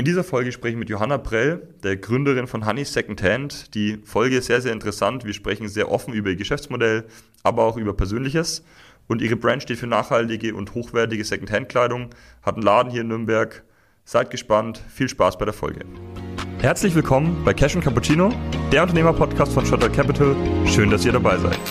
In dieser Folge spreche ich mit Johanna Prell, der Gründerin von Honey Secondhand. Die Folge ist sehr, sehr interessant. Wir sprechen sehr offen über ihr Geschäftsmodell, aber auch über Persönliches. Und ihre Brand steht für nachhaltige und hochwertige Secondhand-Kleidung, hat einen Laden hier in Nürnberg. Seid gespannt, viel Spaß bei der Folge. Herzlich willkommen bei Cash & Cappuccino, der Unternehmer-Podcast von Shutter Capital. Schön, dass ihr dabei seid.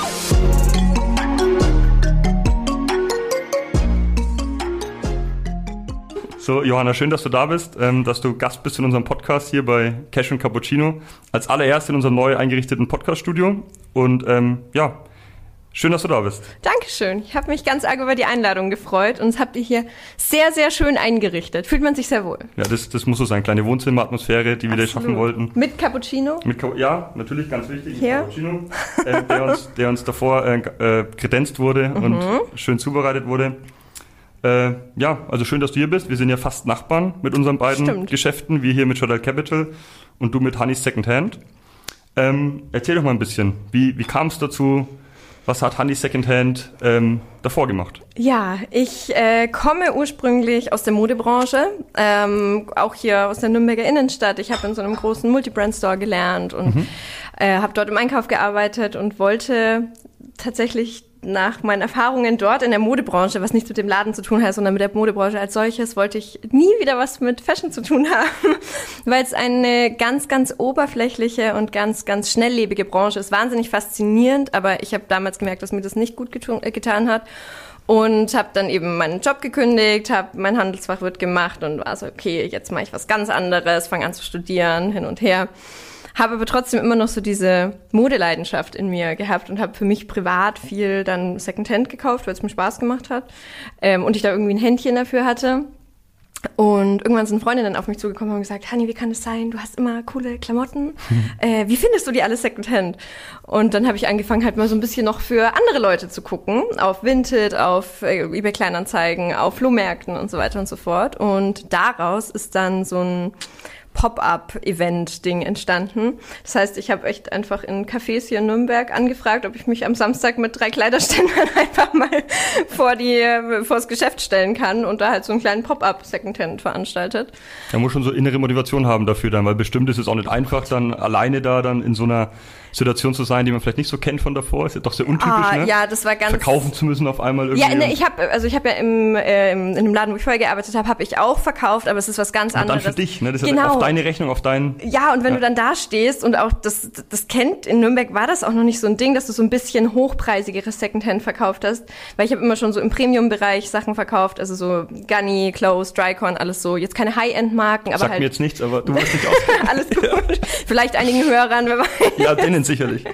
So, Johanna, schön, dass du da bist, dass du Gast bist in unserem Podcast hier bei Cash & Cappuccino. Als allererst in unserem neu eingerichteten Podcast-Studio. Und schön, dass du da bist. Dankeschön. Ich habe mich ganz arg über die Einladung gefreut und das habt ihr hier sehr, sehr schön eingerichtet. Fühlt man sich sehr wohl. Ja, das muss so sein. Kleine Wohnzimmeratmosphäre, die wir da schaffen wollten. Mit Cappuccino? Ja, natürlich, ganz wichtig. Hier. Cappuccino, der uns davor kredenzt wurde und schön zubereitet wurde. Also schön, dass du hier bist. Wir sind ja fast Nachbarn mit unseren beiden Geschäften. Wir hier mit Shutter Capital und du mit Honey Secondhand. Erzähl doch mal ein bisschen, wie kam es dazu? Was hat Honey Secondhand davor gemacht? Ja, ich komme ursprünglich aus der Modebranche, auch hier aus der Nürnberger Innenstadt. Ich habe in so einem großen Multibrand-Store gelernt und habe dort im Einkauf gearbeitet und wollte tatsächlich nach meinen Erfahrungen dort in der Modebranche, was nichts mit dem Laden zu tun hat, sondern mit der Modebranche als solches, wollte ich nie wieder was mit Fashion zu tun haben, weil es eine ganz, ganz oberflächliche und ganz, ganz schnelllebige Branche ist. Wahnsinnig faszinierend, aber ich habe damals gemerkt, dass mir das nicht gut getan hat und habe dann eben meinen Job gekündigt, habe mein Handelsfachwirt gemacht und war so, okay, jetzt mache ich was ganz anderes, fange an zu studieren, hin und her. Habe aber trotzdem immer noch so diese Modeleidenschaft in mir gehabt und habe für mich privat viel dann Secondhand gekauft, weil es mir Spaß gemacht hat und ich da irgendwie ein Händchen dafür hatte. Und irgendwann sind Freundinnen auf mich zugekommen und haben gesagt, Honey, wie kann das sein? Du hast immer coole Klamotten. Wie findest du die alle Secondhand? Und dann habe ich angefangen, halt mal so ein bisschen noch für andere Leute zu gucken. Auf Vinted, auf eBay Kleinanzeigen, auf Flohmärkten und so weiter und so fort. Und daraus ist dann so ein Pop-up-Event-Ding entstanden. Das heißt, ich habe echt einfach in Cafés hier in Nürnberg angefragt, ob ich mich am Samstag mit 3 Kleiderständern einfach mal vors Geschäft stellen kann und da halt so einen kleinen Pop-up-Secondhand veranstaltet. Man muss schon so innere Motivation haben dafür dann, weil bestimmt ist es auch nicht einfach, dann alleine da dann in so einer Situation zu sein, die man vielleicht nicht so kennt von davor. Ist ja doch sehr untypisch, ne? Ja, das war ganz... Verkaufen zu müssen auf einmal irgendwie. Ja, ich habe ja in dem Laden, wo ich vorher gearbeitet habe, habe ich auch verkauft, aber es ist was ganz anderes. Und dann für dich, ne? Das ist ja auf deine Rechnung, auf deinen... Ja, und wenn du dann da stehst und auch das kennt, in Nürnberg war das auch noch nicht so ein Ding, dass du so ein bisschen hochpreisigeres Secondhand verkauft hast, weil ich habe immer schon so im Premium-Bereich Sachen verkauft, also so Gunny, Clothes, Drycon, alles so. Jetzt keine High-End-Marken, aber Sag halt... mir jetzt nichts, aber du wirst nicht auskennen. Alles gut. Ja. Vielleicht einigen Hörern, wer weiß. Ja, denen sicherlich.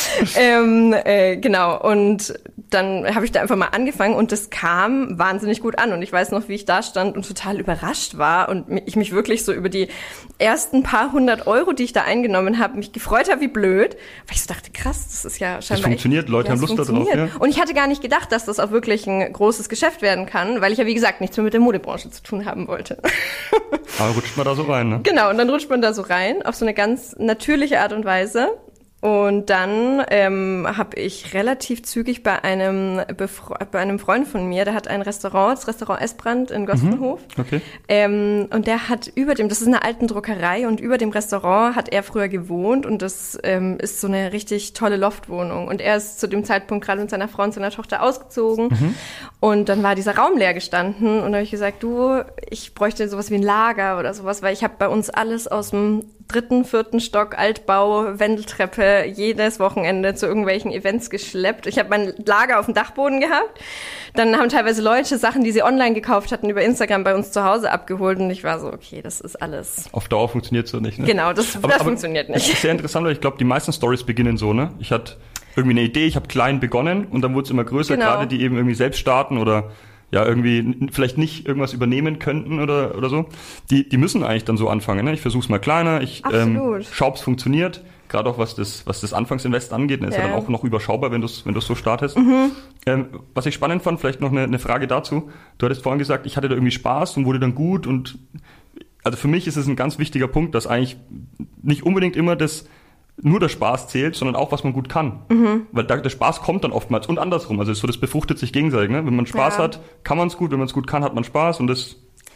Ja. Genau, und dann habe ich da einfach mal angefangen und das kam wahnsinnig gut an und ich weiß noch, wie ich da stand und total überrascht war und ich mich wirklich so über die ersten paar 100 Euro, die ich da eingenommen habe, mich gefreut habe, wie blöd, weil ich so dachte, krass, das ist ja scheinbar das funktioniert, Leute haben Lust darauf. Ja. Und ich hatte gar nicht gedacht, dass das auch wirklich ein großes Geschäft werden kann, weil ich ja, wie gesagt, nichts mehr mit der Modebranche zu tun haben wollte. Aber rutscht man da so rein, ne? Genau, und dann rutscht man da so rein, auf so eine ganz natürliche Art und Weise. Und dann habe ich relativ zügig bei einem Freund von mir, der hat ein Restaurant, das Restaurant Esbrand in Gospenhof. Okay. Und der hat das ist eine alten Druckerei und über dem Restaurant hat er früher gewohnt und das ist so eine richtig tolle Loftwohnung. Und er ist zu dem Zeitpunkt gerade mit seiner Frau und seiner Tochter ausgezogen. Und dann war dieser Raum leer gestanden und da habe ich gesagt, du, ich bräuchte sowas wie ein Lager oder sowas, weil ich habe bei uns alles aus dem 3., 4. Stock, Altbau, Wendeltreppe, jedes Wochenende zu irgendwelchen Events geschleppt. Ich habe mein Lager auf dem Dachboden gehabt. Dann haben teilweise Leute Sachen, die sie online gekauft hatten, über Instagram bei uns zu Hause abgeholt. Und ich war so, okay, das ist alles... Auf Dauer funktioniert so nicht, ne? Genau, das funktioniert nicht. Das ist sehr interessant, weil ich glaube, die meisten Stories beginnen so, ne? Ich hatte irgendwie eine Idee, ich habe klein begonnen und dann wurde es immer größer, genau. Gerade die eben irgendwie selbst starten oder ja irgendwie vielleicht nicht irgendwas übernehmen könnten oder so. Die müssen eigentlich dann so anfangen, ne? Ich versuche es mal kleiner, ich schaue, ob es funktioniert. Gerade auch was das Anfangsinvest angeht, ist ja dann auch noch überschaubar, wenn du so startest. Was ich spannend fand, vielleicht noch eine Frage dazu. Du hattest vorhin gesagt, ich hatte da irgendwie Spaß und wurde dann gut und also für mich ist es ein ganz wichtiger Punkt, dass eigentlich nicht unbedingt immer nur der Spaß zählt, sondern auch, was man gut kann. Weil der Spaß kommt dann oftmals und andersrum. Also das befruchtet sich gegenseitig. Ne? Wenn man Spaß hat, kann man es gut. Wenn man es gut kann, hat man Spaß und das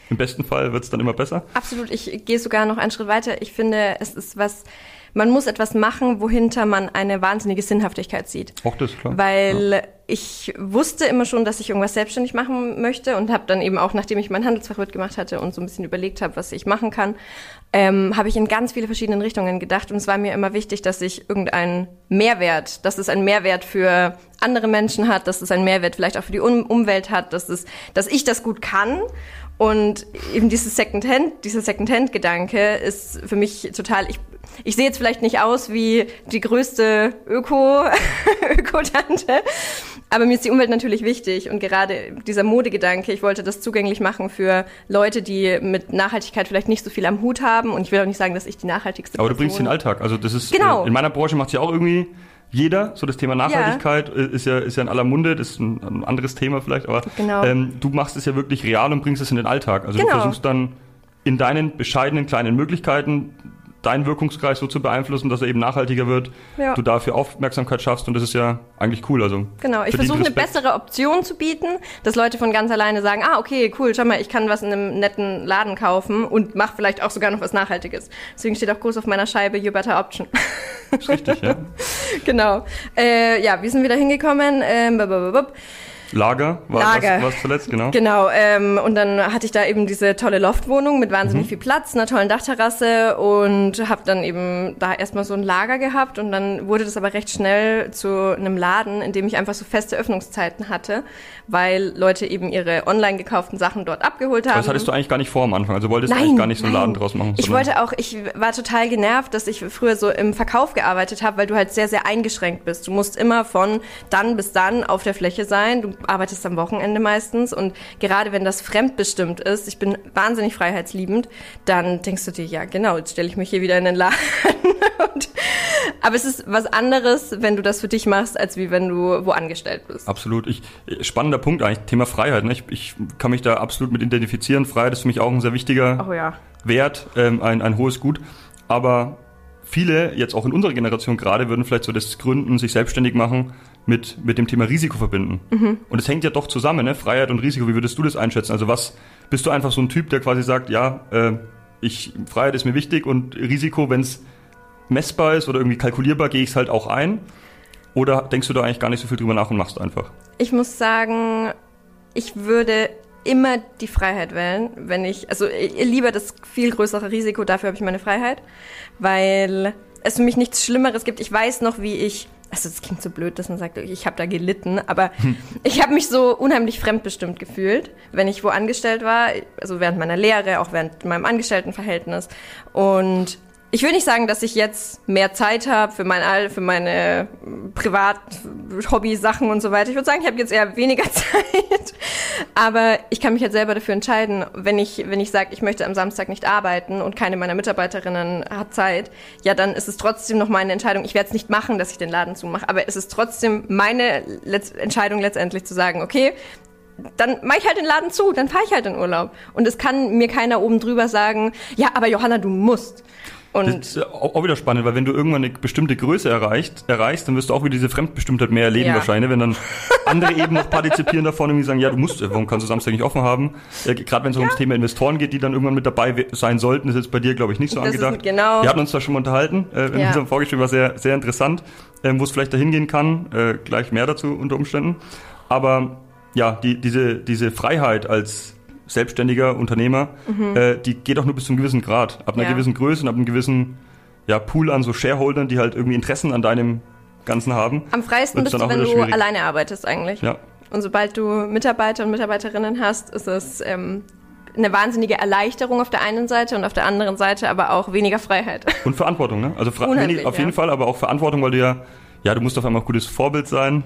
Im besten Fall wird es dann immer besser? Absolut, ich gehe sogar noch einen Schritt weiter. Ich finde, es ist man muss etwas machen, wohinter man eine wahnsinnige Sinnhaftigkeit sieht. Auch das, klar. Weil ich wusste immer schon, dass ich irgendwas selbstständig machen möchte und habe dann eben auch, nachdem ich mein Handelsfachwirt gemacht hatte und so ein bisschen überlegt habe, was ich machen kann, habe ich in ganz viele verschiedene Richtungen gedacht und es war mir immer wichtig, dass ich dass es einen Mehrwert für andere Menschen hat, dass es einen Mehrwert vielleicht auch für die Umwelt hat, dass ich das gut kann. Und eben dieser Secondhand-Gedanke ist für mich total, ich sehe jetzt vielleicht nicht aus wie die größte Öko-Tante, aber mir ist die Umwelt natürlich wichtig und gerade dieser Modegedanke, ich wollte das zugänglich machen für Leute, die mit Nachhaltigkeit vielleicht nicht so viel am Hut haben und ich will auch nicht sagen, dass ich die nachhaltigste Aber du bringst den Alltag, also das ist, genau. In meiner Branche macht es ja auch irgendwie jeder, so das Thema Nachhaltigkeit ist ja in aller Munde, das ist ein anderes Thema vielleicht, aber genau. Du machst es ja wirklich real und bringst es in den Alltag. Also du versuchst dann in deinen bescheidenen kleinen Möglichkeiten deinen Wirkungskreis so zu beeinflussen, dass er eben nachhaltiger wird, du dafür Aufmerksamkeit schaffst und das ist ja eigentlich cool. Also genau, ich versuche eine bessere Option zu bieten, dass Leute von ganz alleine sagen, okay, cool, schau mal, ich kann was in einem netten Laden kaufen und mache vielleicht auch sogar noch was Nachhaltiges. Deswegen steht auch groß auf meiner Scheibe, You Better Option. Das ist richtig, ja. Genau. Wir sind wieder hingekommen. Lager war was zuletzt, genau. Genau, und dann hatte ich da eben diese tolle Loftwohnung mit wahnsinnig viel Platz, einer tollen Dachterrasse und habe dann eben da erstmal so ein Lager gehabt und dann wurde das aber recht schnell zu einem Laden, in dem ich einfach so feste Öffnungszeiten hatte, weil Leute eben ihre online gekauften Sachen dort abgeholt haben. Aber das hattest du eigentlich gar nicht vor am Anfang, also wolltest du eigentlich gar nicht so einen Laden draus machen. Ich war total genervt, dass ich früher so im Verkauf gearbeitet habe, weil du halt sehr, sehr eingeschränkt bist. Du musst immer von dann bis dann auf der Fläche sein, du arbeitest am Wochenende meistens und gerade wenn das fremdbestimmt ist, ich bin wahnsinnig freiheitsliebend, dann denkst du dir, ja genau, jetzt stelle ich mich hier wieder in den Laden. Aber es ist was anderes, wenn du das für dich machst, als wie wenn du wo angestellt bist. Absolut. Spannender Punkt eigentlich, Thema Freiheit. Ne? Ich kann mich da absolut mit identifizieren. Freiheit ist für mich auch ein sehr wichtiger Wert, ein hohes Gut. Aber viele, jetzt auch in unserer Generation gerade, würden vielleicht so das Gründen, sich selbstständig machen, mit dem Thema Risiko verbinden. Und es hängt ja doch zusammen, ne? Freiheit und Risiko. Wie würdest du das einschätzen? Also bist du einfach so ein Typ, der quasi sagt, Freiheit ist mir wichtig und Risiko, wenn es messbar ist oder irgendwie kalkulierbar, gehe ich es halt auch ein? Oder denkst du da eigentlich gar nicht so viel drüber nach und machst einfach? Ich muss sagen, ich würde immer die Freiheit wählen, ich lieber das viel größere Risiko, dafür habe ich meine Freiheit, weil es für mich nichts Schlimmeres gibt. Ich weiß noch, das klingt so blöd, dass man sagt, ich habe da gelitten, aber ich habe mich so unheimlich fremdbestimmt gefühlt, wenn ich wo angestellt war, also während meiner Lehre, auch während meinem Angestelltenverhältnis. Und ich will nicht sagen, dass ich jetzt mehr Zeit habe für meine Privat-Hobby-Sachen und so weiter. Ich würde sagen, ich habe jetzt eher weniger Zeit. Aber ich kann mich halt selber dafür entscheiden, wenn ich sage, ich möchte am Samstag nicht arbeiten und keine meiner Mitarbeiterinnen hat Zeit, ja, dann ist es trotzdem noch meine Entscheidung. Ich werde es nicht machen, dass ich den Laden zumache, aber es ist trotzdem meine Entscheidung letztendlich zu sagen, okay, dann mache ich halt den Laden zu, dann fahre ich halt in Urlaub. Und es kann mir keiner oben drüber sagen, ja, aber Johanna, du musst. Und das ist auch wieder spannend, weil wenn du irgendwann eine bestimmte Größe erreichst, dann wirst du auch wieder diese Fremdbestimmtheit mehr erleben wahrscheinlich, wenn dann andere eben noch partizipieren davon und sagen, ja, du musst, warum kannst du Samstag nicht offen haben? Gerade wenn es ums Thema Investoren geht, die dann irgendwann mit dabei sein sollten, ist jetzt bei dir, glaube ich, nicht so angedacht. Genau. Wir hatten uns da schon mal unterhalten, in unserem Vorgespräch war sehr, sehr interessant, wo es vielleicht dahin gehen kann, gleich mehr dazu unter Umständen. Aber ja, diese Freiheit als selbstständiger Unternehmer, die geht auch nur bis zu einem gewissen Grad. Ab einer gewissen Größe und ab einem gewissen Pool an so Shareholdern, die halt irgendwie Interessen an deinem Ganzen haben. Am freisten bist du, wenn du alleine arbeitest eigentlich. Ja. Und sobald du Mitarbeiter und Mitarbeiterinnen hast, ist es eine wahnsinnige Erleichterung auf der einen Seite und auf der anderen Seite aber auch weniger Freiheit. Und Verantwortung, ne? Also auf jeden Fall, aber auch Verantwortung, weil du du musst auf einmal ein gutes Vorbild sein.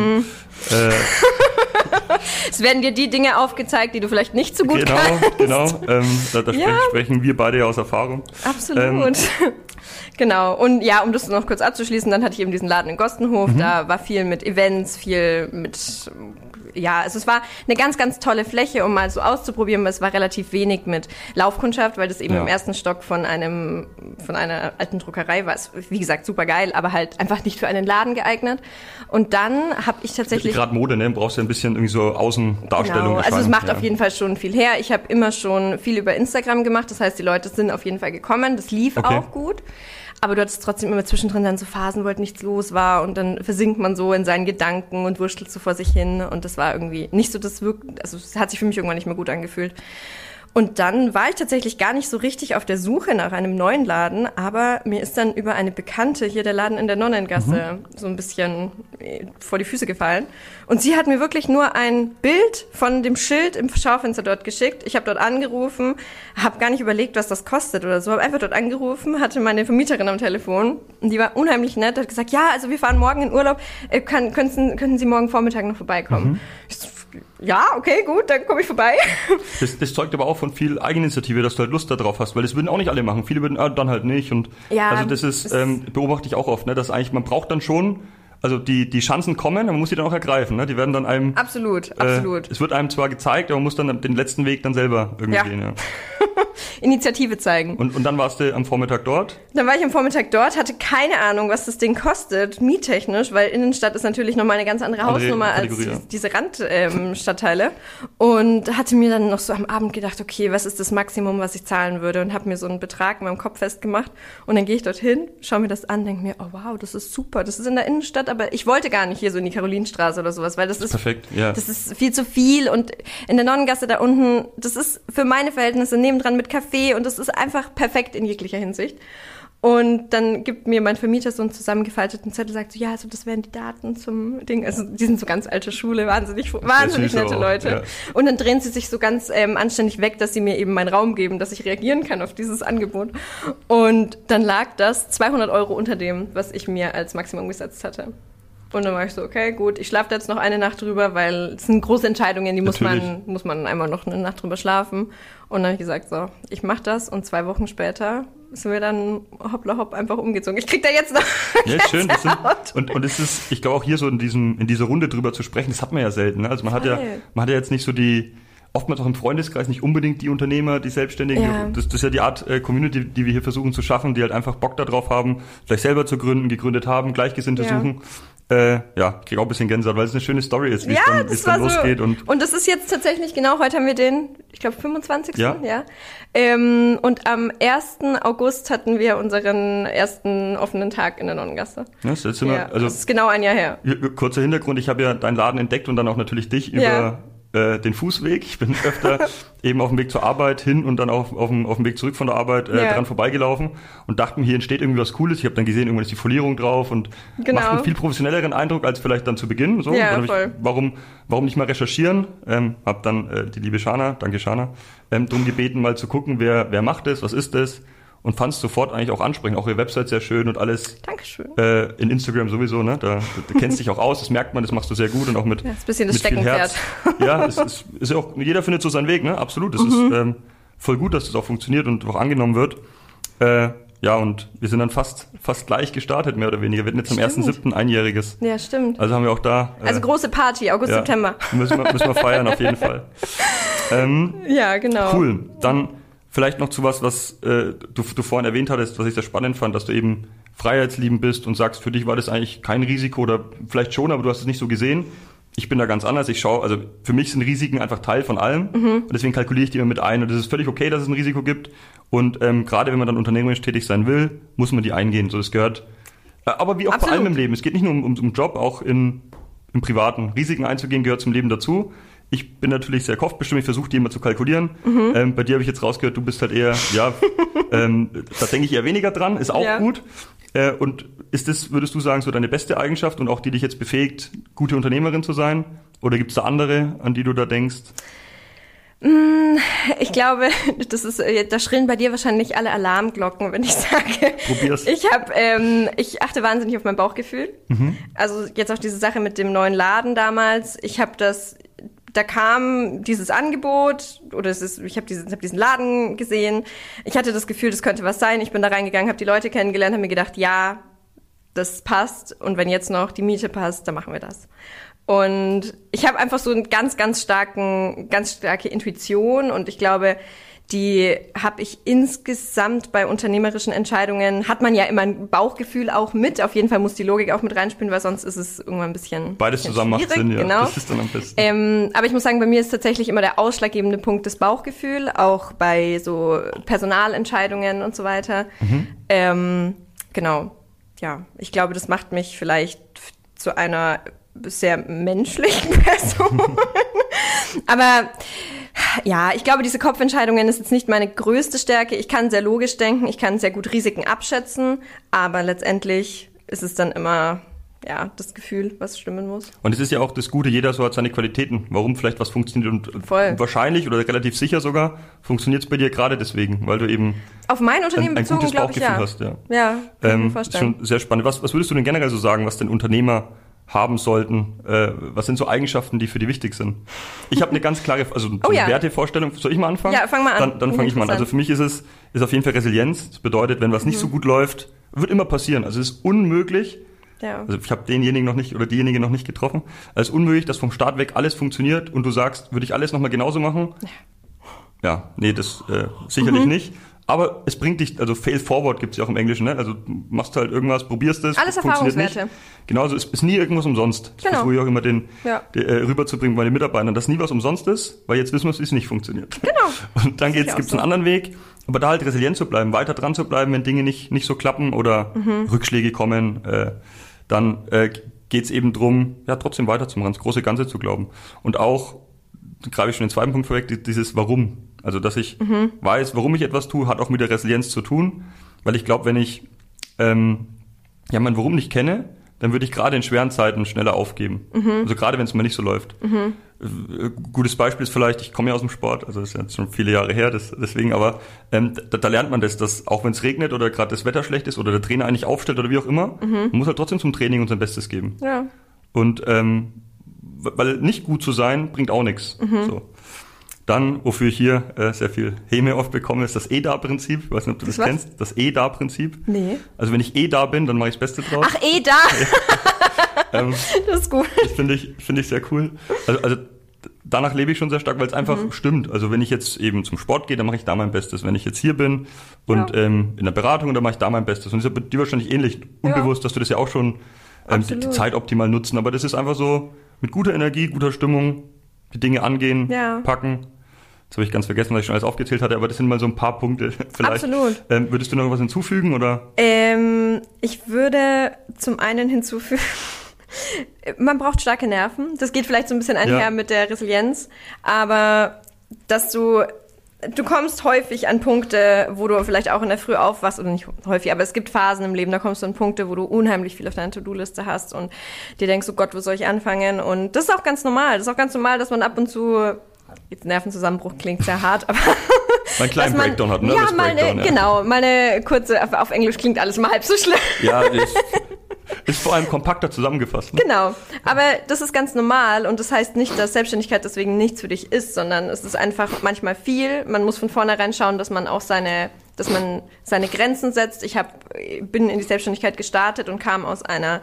Es werden dir die Dinge aufgezeigt, die du vielleicht nicht so gut kannst. Genau. Da sprechen wir beide ja aus Erfahrung. Absolut. Genau. Und um das noch kurz abzuschließen, dann hatte ich eben diesen Laden in Gostenhof. Da war viel mit Events, viel mit also es war eine ganz, ganz tolle Fläche, um mal so auszuprobieren, weil es war relativ wenig mit Laufkundschaft, weil das eben im ersten Stock von einer alten Druckerei war. Es, wie gesagt, super geil, aber halt einfach nicht für einen Laden geeignet. Und dann habe ich tatsächlich... Gerade Mode, ne? Brauchst du ein bisschen irgendwie so Außendarstellung. Genau, also es macht auf jeden Fall schon viel her. Ich habe immer schon viel über Instagram gemacht, das heißt, die Leute sind auf jeden Fall gekommen, das lief auch gut. Aber du hattest trotzdem immer zwischendrin dann so Phasen, wo halt nichts los war und dann versinkt man so in seinen Gedanken und wurschtelt so vor sich hin und das war irgendwie nicht so also es hat sich für mich irgendwann nicht mehr gut angefühlt. Und dann war ich tatsächlich gar nicht so richtig auf der Suche nach einem neuen Laden, aber mir ist dann über eine Bekannte hier der Laden in der Nonnengasse so ein bisschen vor die Füße gefallen. Und sie hat mir wirklich nur ein Bild von dem Schild im Schaufenster dort geschickt. Ich habe dort angerufen, habe gar nicht überlegt, was das kostet oder so, habe einfach dort angerufen, hatte meine Vermieterin am Telefon und die war unheimlich nett, hat gesagt, ja, also wir fahren morgen in Urlaub, könnten Sie morgen Vormittag noch vorbeikommen? Ich so, ja, okay, gut, dann komme ich vorbei. Das zeugt aber auch von viel Eigeninitiative, dass du halt Lust darauf hast, weil das würden auch nicht alle machen. Viele würden, dann halt nicht. Und also das ist, beobachte ich auch oft, ne, dass eigentlich, man braucht dann schon, also die Chancen kommen, man muss sie dann auch ergreifen, ne? Die werden dann einem... Absolut. Es wird einem zwar gezeigt, aber man muss dann den letzten Weg dann selber irgendwie gehen, ja. Initiative zeigen. Und dann warst du am Vormittag dort? Dann war ich am Vormittag dort, hatte keine Ahnung, was das Ding kostet, miettechnisch, weil Innenstadt ist natürlich nochmal eine ganz andere Hausnummer als diese Randstadtteile. Und hatte mir dann noch so am Abend gedacht, okay, was ist das Maximum, was ich zahlen würde? Und habe mir so einen Betrag in meinem Kopf festgemacht. Und dann gehe ich dorthin, schaue mir das an, denke mir, oh wow, das ist super, das ist in der Innenstadt, aber ich wollte gar nicht hier so in die Karolinstraße oder sowas, weil das ist perfekt, ja. Das ist viel zu viel und in der Nonnengasse da unten, das ist für meine Verhältnisse nebendran mit Café und das ist einfach perfekt in jeglicher Hinsicht. Und dann gibt mir mein Vermieter so einen zusammengefalteten Zettel, sagt so, ja, also das wären die Daten zum Ding. Also die sind so ganz alte Schule, wahnsinnig nette Leute. Ja. Und dann drehen sie sich so ganz anständig weg, dass sie mir eben meinen Raum geben, dass ich reagieren kann auf dieses Angebot. Und dann lag das 200 € unter dem, was ich mir als Maximum gesetzt hatte. Und dann war ich so, okay, gut, ich schlafe da jetzt noch eine Nacht drüber, weil es sind große Entscheidungen, die muss man einmal noch eine Nacht drüber schlafen. Und dann habe ich gesagt, so, ich mache das und 2 Wochen später sind wir dann hoppla hopp einfach umgezogen. Ich krieg da jetzt noch ja, schön. Und es ist, ich glaube auch hier so in dieser Runde drüber zu sprechen, das hat man ja selten. Ne? Also man hat ja jetzt nicht so oftmals auch im Freundeskreis nicht unbedingt die Unternehmer, die Selbstständigen. Ja. Das ist ja die Art Community, die wir hier versuchen zu schaffen, die halt einfach Bock darauf haben, vielleicht selber zu gründen, gegründet haben, Gleichgesinnte suchen. Ich kriege auch ein bisschen Gänsehaut, weil es eine schöne Story ist, wie es dann losgeht. So. Und das ist jetzt tatsächlich genau, heute haben wir den, ich glaube, 25. Ja. Und am 1. August hatten wir unseren ersten offenen Tag in der Nonnengasse. Ja, das ist genau ein Jahr her. Kurzer Hintergrund, ich habe ja deinen Laden entdeckt und dann auch natürlich dich über den Fußweg. Ich bin öfter eben auf dem Weg zur Arbeit hin und dann auch auf dem Weg zurück von der Arbeit dran vorbeigelaufen und dachte mir, hier entsteht irgendwie was Cooles. Ich habe dann gesehen, irgendwann ist die Folierung drauf und macht einen viel professionelleren Eindruck als vielleicht dann zu Beginn. So. Ja, dann warum nicht mal recherchieren? Habe dann die liebe Shana, danke Shana, darum gebeten, mal zu gucken, wer macht das, was ist das? Und fand es sofort eigentlich auch ansprechend. Auch ihre Website sehr schön und alles. Dankeschön. In Instagram sowieso, ne? Da kennst dich auch aus, das merkt man, das machst du sehr gut und auch mit, ist ein bisschen das mit viel Herz. Ja, es ist ja auch, jeder findet so seinen Weg, ne? Absolut. Es ist voll gut, dass das auch funktioniert und auch angenommen wird. Und wir sind dann fast gleich gestartet, mehr oder weniger. Wir hatten jetzt am 1.7. einjähriges. Ja, stimmt. Also haben wir auch da. Also große Party, August, September. Müssen wir feiern, auf jeden Fall. Ja, genau. Cool. Dann vielleicht noch zu was du vorhin erwähnt hattest, was ich sehr spannend fand, dass du eben freiheitsliebend bist und sagst, für dich war das eigentlich kein Risiko oder vielleicht schon, aber du hast es nicht so gesehen. Ich bin da ganz anders. Also für mich sind Risiken einfach Teil von allem und deswegen kalkuliere ich die immer mit ein und es ist völlig okay, dass es ein Risiko gibt und gerade wenn man dann unternehmerisch tätig sein will, muss man die eingehen. So, das gehört, aber wie auch bei allem im Leben. Es geht nicht nur um Job, auch im Privaten. Risiken einzugehen gehört zum Leben dazu. Ich bin natürlich sehr kopfbestimmt, ich versuche die immer zu kalkulieren. Bei dir habe ich jetzt rausgehört, du bist halt eher, da denke ich eher weniger dran, ist auch gut. Und ist das, würdest du sagen, so deine beste Eigenschaft und auch die dich jetzt befähigt, gute Unternehmerin zu sein? Oder gibt es da andere, an die du da denkst? Ich glaube, da schrillen bei dir wahrscheinlich alle Alarmglocken, wenn ich sage. Probier's. Ich achte wahnsinnig auf mein Bauchgefühl. Also jetzt auch diese Sache mit dem neuen Laden damals. Da kam dieses Angebot ich habe diesen Laden gesehen. Ich hatte das Gefühl, das könnte was sein. Ich bin da reingegangen, habe die Leute kennengelernt, habe mir gedacht, ja, das passt. Und wenn jetzt noch die Miete passt, dann machen wir das. Und ich habe einfach so eine ganz starke Intuition und ich glaube, die habe ich insgesamt bei unternehmerischen Entscheidungen, hat man ja immer ein Bauchgefühl auch mit. Auf jeden Fall muss die Logik auch mit reinspielen, weil sonst ist es irgendwann ein bisschen beides zusammen macht Sinn, ja. Genau. Das ist dann am besten. Aber ich muss sagen, bei mir ist tatsächlich immer der ausschlaggebende Punkt das Bauchgefühl, auch bei so Personalentscheidungen und so weiter. Genau, ja. Ich glaube, das macht mich vielleicht zu einer sehr menschlichen Person. Aber ja, ich glaube, diese Kopfentscheidungen ist jetzt nicht meine größte Stärke. Ich kann sehr logisch denken, ich kann sehr gut Risiken abschätzen, aber letztendlich ist es dann immer das Gefühl, was stimmen muss. Und es ist ja auch das Gute, jeder so hat seine Qualitäten, warum vielleicht was funktioniert und wahrscheinlich oder relativ sicher sogar funktioniert es bei dir gerade deswegen, weil du eben auf mein Unternehmen ein bezogen, gutes Bauchgefühl hast. Ja, kann ich mir vorstellen. Schon sehr spannend. Was würdest du denn generell so sagen, was denn Unternehmer haben sollten? Was sind so Eigenschaften, die für die wichtig sind? Ich habe eine ganz klare, Wertevorstellung. Soll ich mal anfangen? Ja, fang mal an. Dann fange ich mal an. Also für mich ist auf jeden Fall Resilienz. Das bedeutet, wenn was nicht so gut läuft, wird immer passieren. Also es ist unmöglich. Ja. Also ich habe denjenigen noch nicht oder diejenige noch nicht getroffen. Es ist unmöglich, dass vom Start weg alles funktioniert und du sagst, würde ich alles nochmal genauso machen? Ja, nee, das sicherlich nicht. Aber es bringt dich, also Fail Forward gibt's ja auch im Englischen, ne? Also du machst halt irgendwas, probierst es, alles Erfahrungswerte. Genauso ist nie irgendwas umsonst. Das versuche ich auch immer rüberzubringen bei den Mitarbeitern, dass nie was umsonst ist, weil jetzt wissen wir, wie es nicht funktioniert. Genau. Und dann gibt's einen anderen Weg, aber da halt resilient zu bleiben, weiter dran zu bleiben, wenn Dinge nicht so klappen oder Rückschläge kommen, dann geht's eben drum, trotzdem weiterzumachen, ans große Ganze zu glauben. Und auch, greife ich schon den zweiten Punkt vorweg, dieses Warum. Also, dass ich weiß, warum ich etwas tue, hat auch mit der Resilienz zu tun. Weil ich glaube, wenn ich mein Warum nicht kenne, dann würde ich gerade in schweren Zeiten schneller aufgeben. Also gerade wenn es mal nicht so läuft. Gutes Beispiel ist vielleicht, ich komme ja aus dem Sport, also das ist jetzt schon viele Jahre her, deswegen, aber da lernt man dass auch wenn es regnet oder gerade das Wetter schlecht ist oder der Trainer eigentlich aufstellt oder wie auch immer, man muss halt trotzdem zum Training und sein Bestes geben. Ja. Und weil nicht gut zu sein, bringt auch nichts. So. Dann, wofür ich hier sehr viel Häme oft bekomme, ist das Eh-Da-Prinzip. Ich weiß nicht, ob du das kennst. Das Eh-Da-Prinzip. Nee. Also wenn ich da bin, dann mache ich das Beste draus. Ach, Eh-Da! Ja. Das ist gut. Das finde ich sehr cool. Also danach lebe ich schon sehr stark, weil es einfach stimmt. Also wenn ich jetzt eben zum Sport gehe, dann mache ich da mein Bestes. Wenn ich jetzt hier bin und in der Beratung, dann mache ich da mein Bestes. Und das ist bei dir wahrscheinlich ähnlich unbewusst, dass du das ja auch schon die Zeit optimal nutzen. Aber das ist einfach so mit guter Energie, guter Stimmung, die Dinge angehen, packen. Das habe ich ganz vergessen, was ich schon alles aufgezählt hatte, aber das sind mal so ein paar Punkte vielleicht. Absolut. Würdest du noch was hinzufügen, oder? Ich würde zum einen hinzufügen, man braucht starke Nerven. Das geht vielleicht so ein bisschen einher mit der Resilienz, aber dass du kommst häufig an Punkte, wo du vielleicht auch in der Früh aufwachst, oder nicht häufig, aber es gibt Phasen im Leben, da kommst du an Punkte, wo du unheimlich viel auf deiner To-Do-Liste hast und dir denkst, oh Gott, wo soll ich anfangen? Und das ist auch ganz normal. Das ist auch ganz normal, dass man ab und zu, jetzt Nervenzusammenbruch klingt sehr hart, aber mal einen kleinen Breakdown hat, ne? Ja, genau, mal eine kurze, auf Englisch klingt alles mal halb so schlimm. Ja, ist vor allem kompakter zusammengefasst. Ne? Genau, aber das ist ganz normal und das heißt nicht, dass Selbstständigkeit deswegen nichts für dich ist, sondern es ist einfach manchmal viel. Man muss von vornherein schauen, dass man auch seine Grenzen setzt. Ich bin in die Selbstständigkeit gestartet und kam aus einer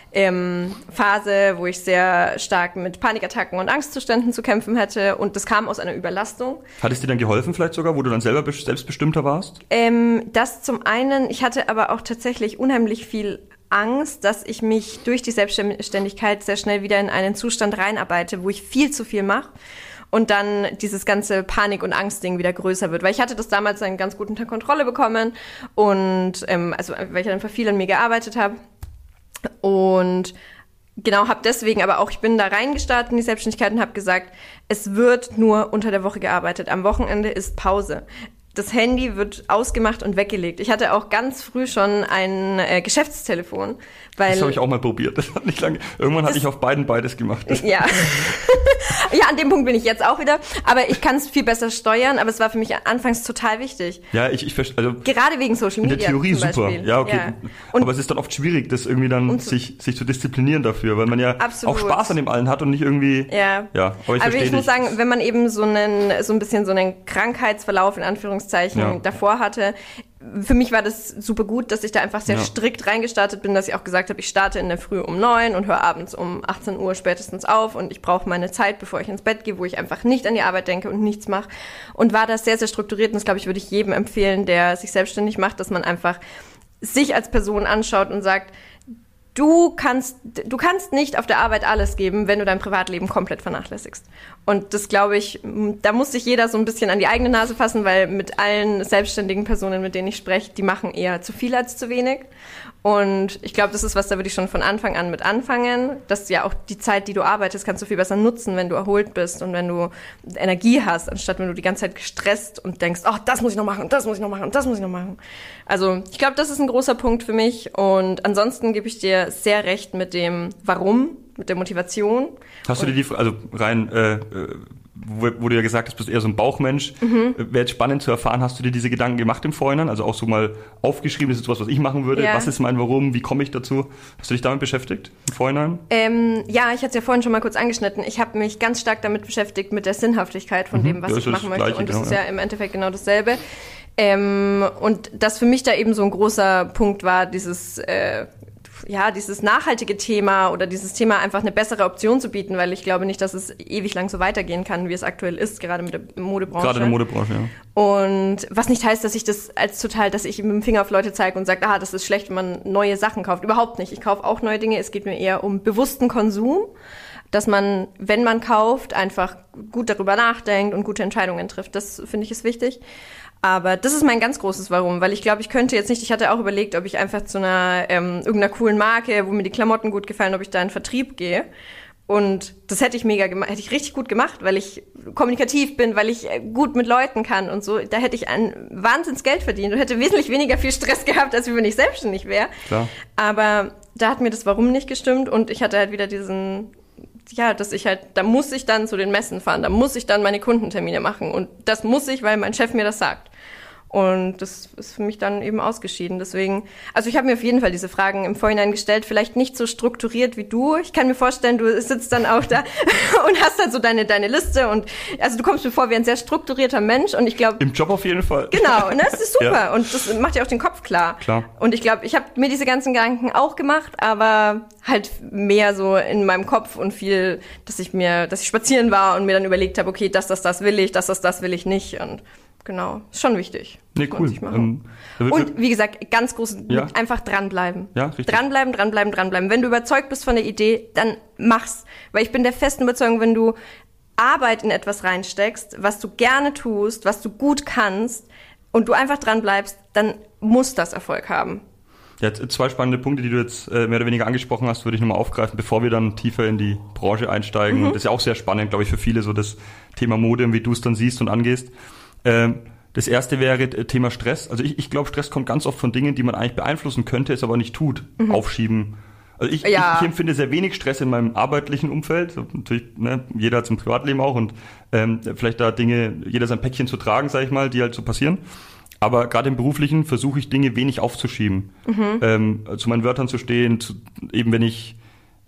Phase, wo ich sehr stark mit Panikattacken und Angstzuständen zu kämpfen hätte und das kam aus einer Überlastung. Hat es dir dann geholfen vielleicht sogar, wo du dann selber selbstbestimmter warst? Das zum einen, ich hatte aber auch tatsächlich unheimlich viel Angst, dass ich mich durch die Selbstständigkeit sehr schnell wieder in einen Zustand reinarbeite, wo ich viel zu viel mache und dann dieses ganze Panik- und Angstding wieder größer wird. Weil ich hatte das damals einen ganz gut unter Kontrolle bekommen und weil ich dann viel an mir gearbeitet habe und genau, habe deswegen aber auch, ich bin da reingestartet in die Selbstständigkeit und habe gesagt, es wird nur unter der Woche gearbeitet. Am Wochenende ist Pause. Das Handy wird ausgemacht und weggelegt. Ich hatte auch ganz früh schon ein Geschäftstelefon. Weil das habe ich auch mal probiert. Das hat nicht lange. Irgendwann hatte ich auf beiden beides gemacht. Ja. Ja, an dem Punkt bin ich jetzt auch wieder. Aber ich kann es viel besser steuern. Aber es war für mich anfangs total wichtig. Ja, ich verstehe. Also gerade wegen Social Media. In der Theorie zum super. Beispiel. Ja, okay. Ja. Aber es ist dann oft schwierig, das irgendwie dann sich zu disziplinieren dafür, weil man ja auch Spaß an dem allen hat und nicht irgendwie. Ja. Aber ich muss sagen, wenn man eben so ein bisschen so einen Krankheitsverlauf in Anführungszeichen davor hatte, für mich war das super gut, dass ich da einfach sehr strikt reingestartet bin, dass ich auch gesagt habe, ich starte in der Früh um 9 und höre abends um 18 Uhr spätestens auf und ich brauche meine Zeit, bevor ich ins Bett gehe, wo ich einfach nicht an die Arbeit denke und nichts mache. Und war das sehr, sehr strukturiert und das, glaube ich, würde ich jedem empfehlen, der sich selbstständig macht, dass man einfach sich als Person anschaut und sagt, du kannst nicht auf der Arbeit alles geben, wenn du dein Privatleben komplett vernachlässigst. Und das, glaube ich, da muss sich jeder so ein bisschen an die eigene Nase fassen, weil mit allen selbstständigen Personen, mit denen ich spreche, die machen eher zu viel als zu wenig. Und ich glaube, das ist was, da würde ich schon von Anfang an mit anfangen, dass ja auch die Zeit, die du arbeitest, kannst du viel besser nutzen, wenn du erholt bist und wenn du Energie hast, anstatt wenn du die ganze Zeit gestresst und denkst, ach, das muss ich noch machen, das muss ich noch machen, das muss ich noch machen. Also ich glaube, das ist ein großer Punkt für mich. Und ansonsten gebe ich dir sehr recht mit dem Warum, mit der Motivation. Hast du dir also rein, wo du ja gesagt hast, bist eher so ein Bauchmensch, wäre jetzt spannend zu erfahren, hast du dir diese Gedanken gemacht im Vorhinein? Also auch so mal aufgeschrieben, das ist sowas, was ich machen würde. Ja. Was ist mein Warum? Wie komme ich dazu? Hast du dich damit beschäftigt im Vorhinein? Ja, ich hatte es ja vorhin schon mal kurz angeschnitten. Ich habe mich ganz stark damit beschäftigt, mit der Sinnhaftigkeit von dem, was ich machen möchte. Gleiche, und das ist ja im Endeffekt genau dasselbe. Und das für mich da eben so ein großer Punkt war, dieses nachhaltige Thema oder dieses Thema einfach eine bessere Option zu bieten, weil ich glaube nicht, dass es ewig lang so weitergehen kann, wie es aktuell ist, gerade mit der Modebranche. Gerade in der Modebranche, ja. Und was nicht heißt, dass ich das dass ich mit dem Finger auf Leute zeige und sage, das ist schlecht, wenn man neue Sachen kauft. Überhaupt nicht. Ich kaufe auch neue Dinge. Es geht mir eher um bewussten Konsum, dass man, wenn man kauft, einfach gut darüber nachdenkt und gute Entscheidungen trifft. Das finde ich ist wichtig. Aber das ist mein ganz großes Warum, weil ich glaube, ich hatte auch überlegt, ob ich einfach zu irgendeiner coolen Marke, wo mir die Klamotten gut gefallen, ob ich da in Vertrieb gehe. Und das hätte ich richtig gut gemacht, weil ich kommunikativ bin, weil ich gut mit Leuten kann und so. Da hätte ich ein Wahnsinnsgeld verdient und hätte wesentlich weniger viel Stress gehabt, als wenn ich selbstständig wäre. Klar. Aber da hat mir das Warum nicht gestimmt und ich hatte halt wieder da muss ich dann zu den Messen fahren, da muss ich dann meine Kundentermine machen und das muss ich, weil mein Chef mir das sagt. Und das ist für mich dann eben ausgeschieden. Deswegen, also ich habe mir auf jeden Fall diese Fragen im Vorhinein gestellt, vielleicht nicht so strukturiert wie du. Ich kann mir vorstellen, du sitzt dann auch da und hast dann so deine Liste und also du kommst mir vor wie ein sehr strukturierter Mensch und ich glaube... Im Job auf jeden Fall. Genau, ne, das ist super ja. Und das macht ja auch den Kopf klar. Und ich glaube, ich habe mir diese ganzen Gedanken auch gemacht, aber halt mehr so in meinem Kopf und viel, dass ich spazieren war und mir dann überlegt habe, okay, das will ich, das will ich nicht und genau, ist schon wichtig. Nee, cool. Und wie gesagt, ganz groß, einfach dranbleiben. Ja, richtig. Dranbleiben. Wenn du überzeugt bist von der Idee, dann mach's. Weil ich bin der festen Überzeugung, wenn du Arbeit in etwas reinsteckst, was du gerne tust, was du gut kannst und du einfach dranbleibst, dann muss das Erfolg haben. Ja, 2 spannende Punkte, die du jetzt mehr oder weniger angesprochen hast, würde ich nochmal aufgreifen, bevor wir dann tiefer in die Branche einsteigen. Und das ist ja auch sehr spannend, glaube ich, für viele, so das Thema Mode und wie du es dann siehst und angehst. Das erste wäre Thema Stress. Also ich glaube, Stress kommt ganz oft von Dingen, die man eigentlich beeinflussen könnte, es aber nicht tut. Aufschieben. Also ich empfinde sehr wenig Stress in meinem arbeitlichen Umfeld. Natürlich, jeder hat es im Privatleben auch und vielleicht da Dinge, jeder sein Päckchen zu tragen, sage ich mal, die halt so passieren. Aber gerade im Beruflichen versuche ich Dinge wenig aufzuschieben. Zu meinen Wörtern zu stehen, eben wenn ich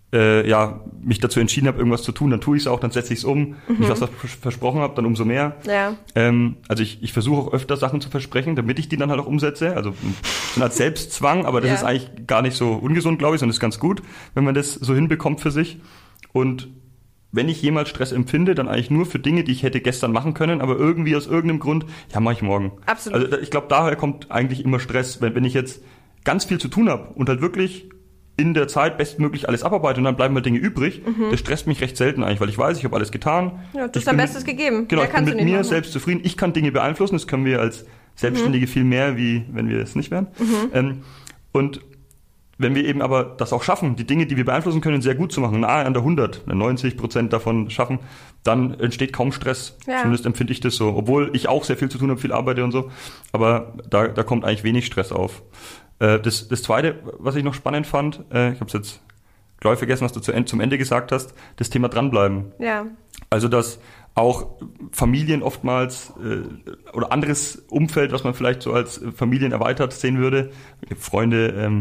mich dazu entschieden habe, irgendwas zu tun, dann tue ich es auch, dann setze ich es um. Wenn ich was versprochen habe, dann umso mehr. Ja. Also ich versuche auch öfter Sachen zu versprechen, damit ich die dann halt auch umsetze. Also so eine Art Selbstzwang, aber das ist eigentlich gar nicht so ungesund, glaube ich, sondern ist ganz gut, wenn man das so hinbekommt für sich. Und wenn ich jemals Stress empfinde, dann eigentlich nur für Dinge, die ich hätte gestern machen können, aber irgendwie aus irgendeinem Grund, mache ich morgen. Absolut. Also ich glaube, daher kommt eigentlich immer Stress, wenn ich jetzt ganz viel zu tun habe und halt wirklich in der Zeit bestmöglich alles abarbeite und dann bleiben halt Dinge übrig, das stresst mich recht selten eigentlich, weil ich weiß, ich habe alles getan. Ja, du hast dein Bestes gegeben. Genau, ich bin mit mir selbst zufrieden. Ich kann Dinge beeinflussen, das können wir als Selbstständige viel mehr, wie wenn wir es nicht wären. Und wenn wir eben aber das auch schaffen, die Dinge, die wir beeinflussen können, sehr gut zu machen, nahe an der 100, 90% davon schaffen, dann entsteht kaum Stress. Ja. Zumindest empfinde ich das so. Obwohl ich auch sehr viel zu tun habe, viel arbeite und so. Aber da kommt eigentlich wenig Stress auf. Das Zweite, was ich noch spannend fand, ich habe es jetzt, glaube ich, vergessen, was du zum Ende gesagt hast, das Thema dranbleiben. Ja. Also, dass auch Familien oftmals oder anderes Umfeld, was man vielleicht so als Familien erweitert sehen würde, Freunde,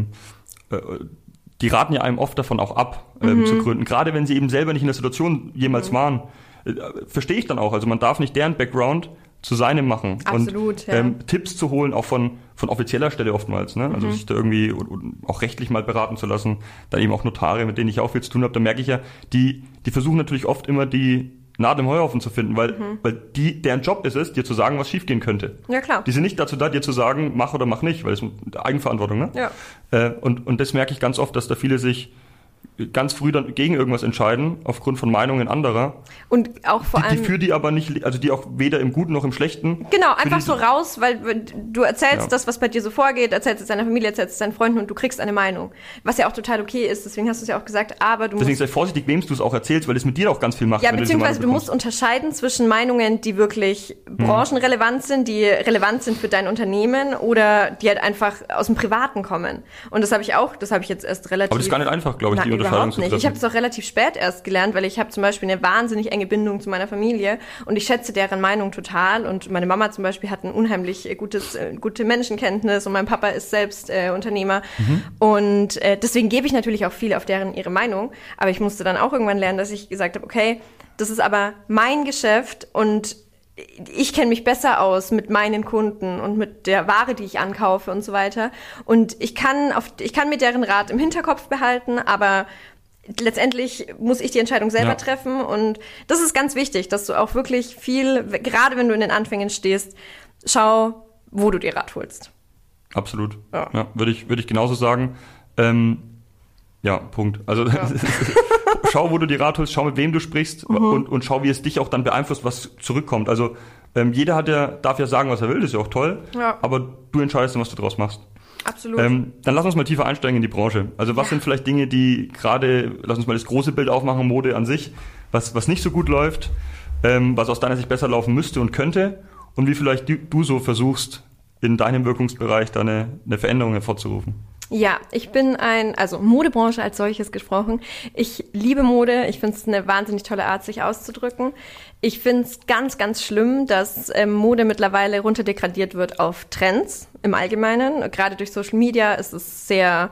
die raten ja einem oft davon auch ab, zu gründen. Gerade wenn sie eben selber nicht in der Situation jemals waren, verstehe ich dann auch. Also man darf nicht deren Background zu seinem machen. Absolut, und Tipps zu holen, auch von von offizieller Stelle oftmals, ne? Also sich da irgendwie und auch rechtlich mal beraten zu lassen, dann eben auch Notare, mit denen ich auch viel zu tun habe, da merke ich ja, die versuchen natürlich oft immer die Nadel im Heuhaufen zu finden, weil deren Job ist es, dir zu sagen, was schiefgehen könnte. Ja, klar. Die sind nicht dazu da, dir zu sagen, mach oder mach nicht, weil es Eigenverantwortung, ne? Ja. Und das merke ich ganz oft, dass da viele sich ganz früh dann gegen irgendwas entscheiden, aufgrund von Meinungen anderer. Und auch vor allem... Die für die aber nicht, also die auch weder im Guten noch im Schlechten... Genau, einfach so raus, weil du erzählst das, was bei dir so vorgeht, erzählst es deiner Familie, erzählst es deinen Freunden und du kriegst eine Meinung. Was ja auch total okay ist, deswegen hast du es ja auch gesagt, aber du Deswegen sei vorsichtig, wem du es auch erzählst, weil es mit dir auch ganz viel macht. Ja, beziehungsweise du musst unterscheiden zwischen Meinungen, die wirklich branchenrelevant sind, die relevant sind für dein Unternehmen oder die halt einfach aus dem Privaten kommen. Und das habe ich jetzt erst relativ... Aber das ist gar nicht einfach, glaube ich, die Unterscheidung zu treffen. Ich habe das auch relativ spät erst gelernt, weil ich habe zum Beispiel eine wahnsinnig enge Bindung zu meiner Familie und ich schätze deren Meinung total. Und meine Mama zum Beispiel hat ein unheimlich gute Menschenkenntnis und mein Papa ist selbst Unternehmer. Und deswegen gebe ich natürlich auch viel auf ihre Meinung. Aber ich musste dann auch irgendwann lernen, dass ich gesagt habe, okay, das ist aber mein Geschäft und ich kenne mich besser aus mit meinen Kunden und mit der Ware, die ich ankaufe und so weiter. Und ich kann mir deren Rat im Hinterkopf behalten, aber letztendlich muss ich die Entscheidung selber treffen. Und das ist ganz wichtig, dass du auch wirklich viel, gerade wenn du in den Anfängen stehst, schau, wo du dir Rat holst. Absolut. Ja, würde ich genauso sagen. Punkt. Also schau, wo du dir Rat holst, schau, mit wem du sprichst und schau, wie es dich auch dann beeinflusst, was zurückkommt. Also jeder darf ja sagen, was er will, das ist ja auch toll, aber du entscheidest dann, was du draus machst. Absolut. Dann lass uns mal tiefer einsteigen in die Branche. Also was sind vielleicht Dinge, die gerade, lass uns mal das große Bild aufmachen, Mode an sich, was nicht so gut läuft, was aus deiner Sicht besser laufen müsste und könnte und wie vielleicht du so versuchst, in deinem Wirkungsbereich da eine Veränderung hervorzurufen. Ja, ich bin Modebranche als solches gesprochen. Ich liebe Mode. Ich finde es eine wahnsinnig tolle Art, sich auszudrücken. Ich finde es ganz, ganz schlimm, dass Mode mittlerweile runterdegradiert wird auf Trends im Allgemeinen. Gerade durch Social Media ist es sehr...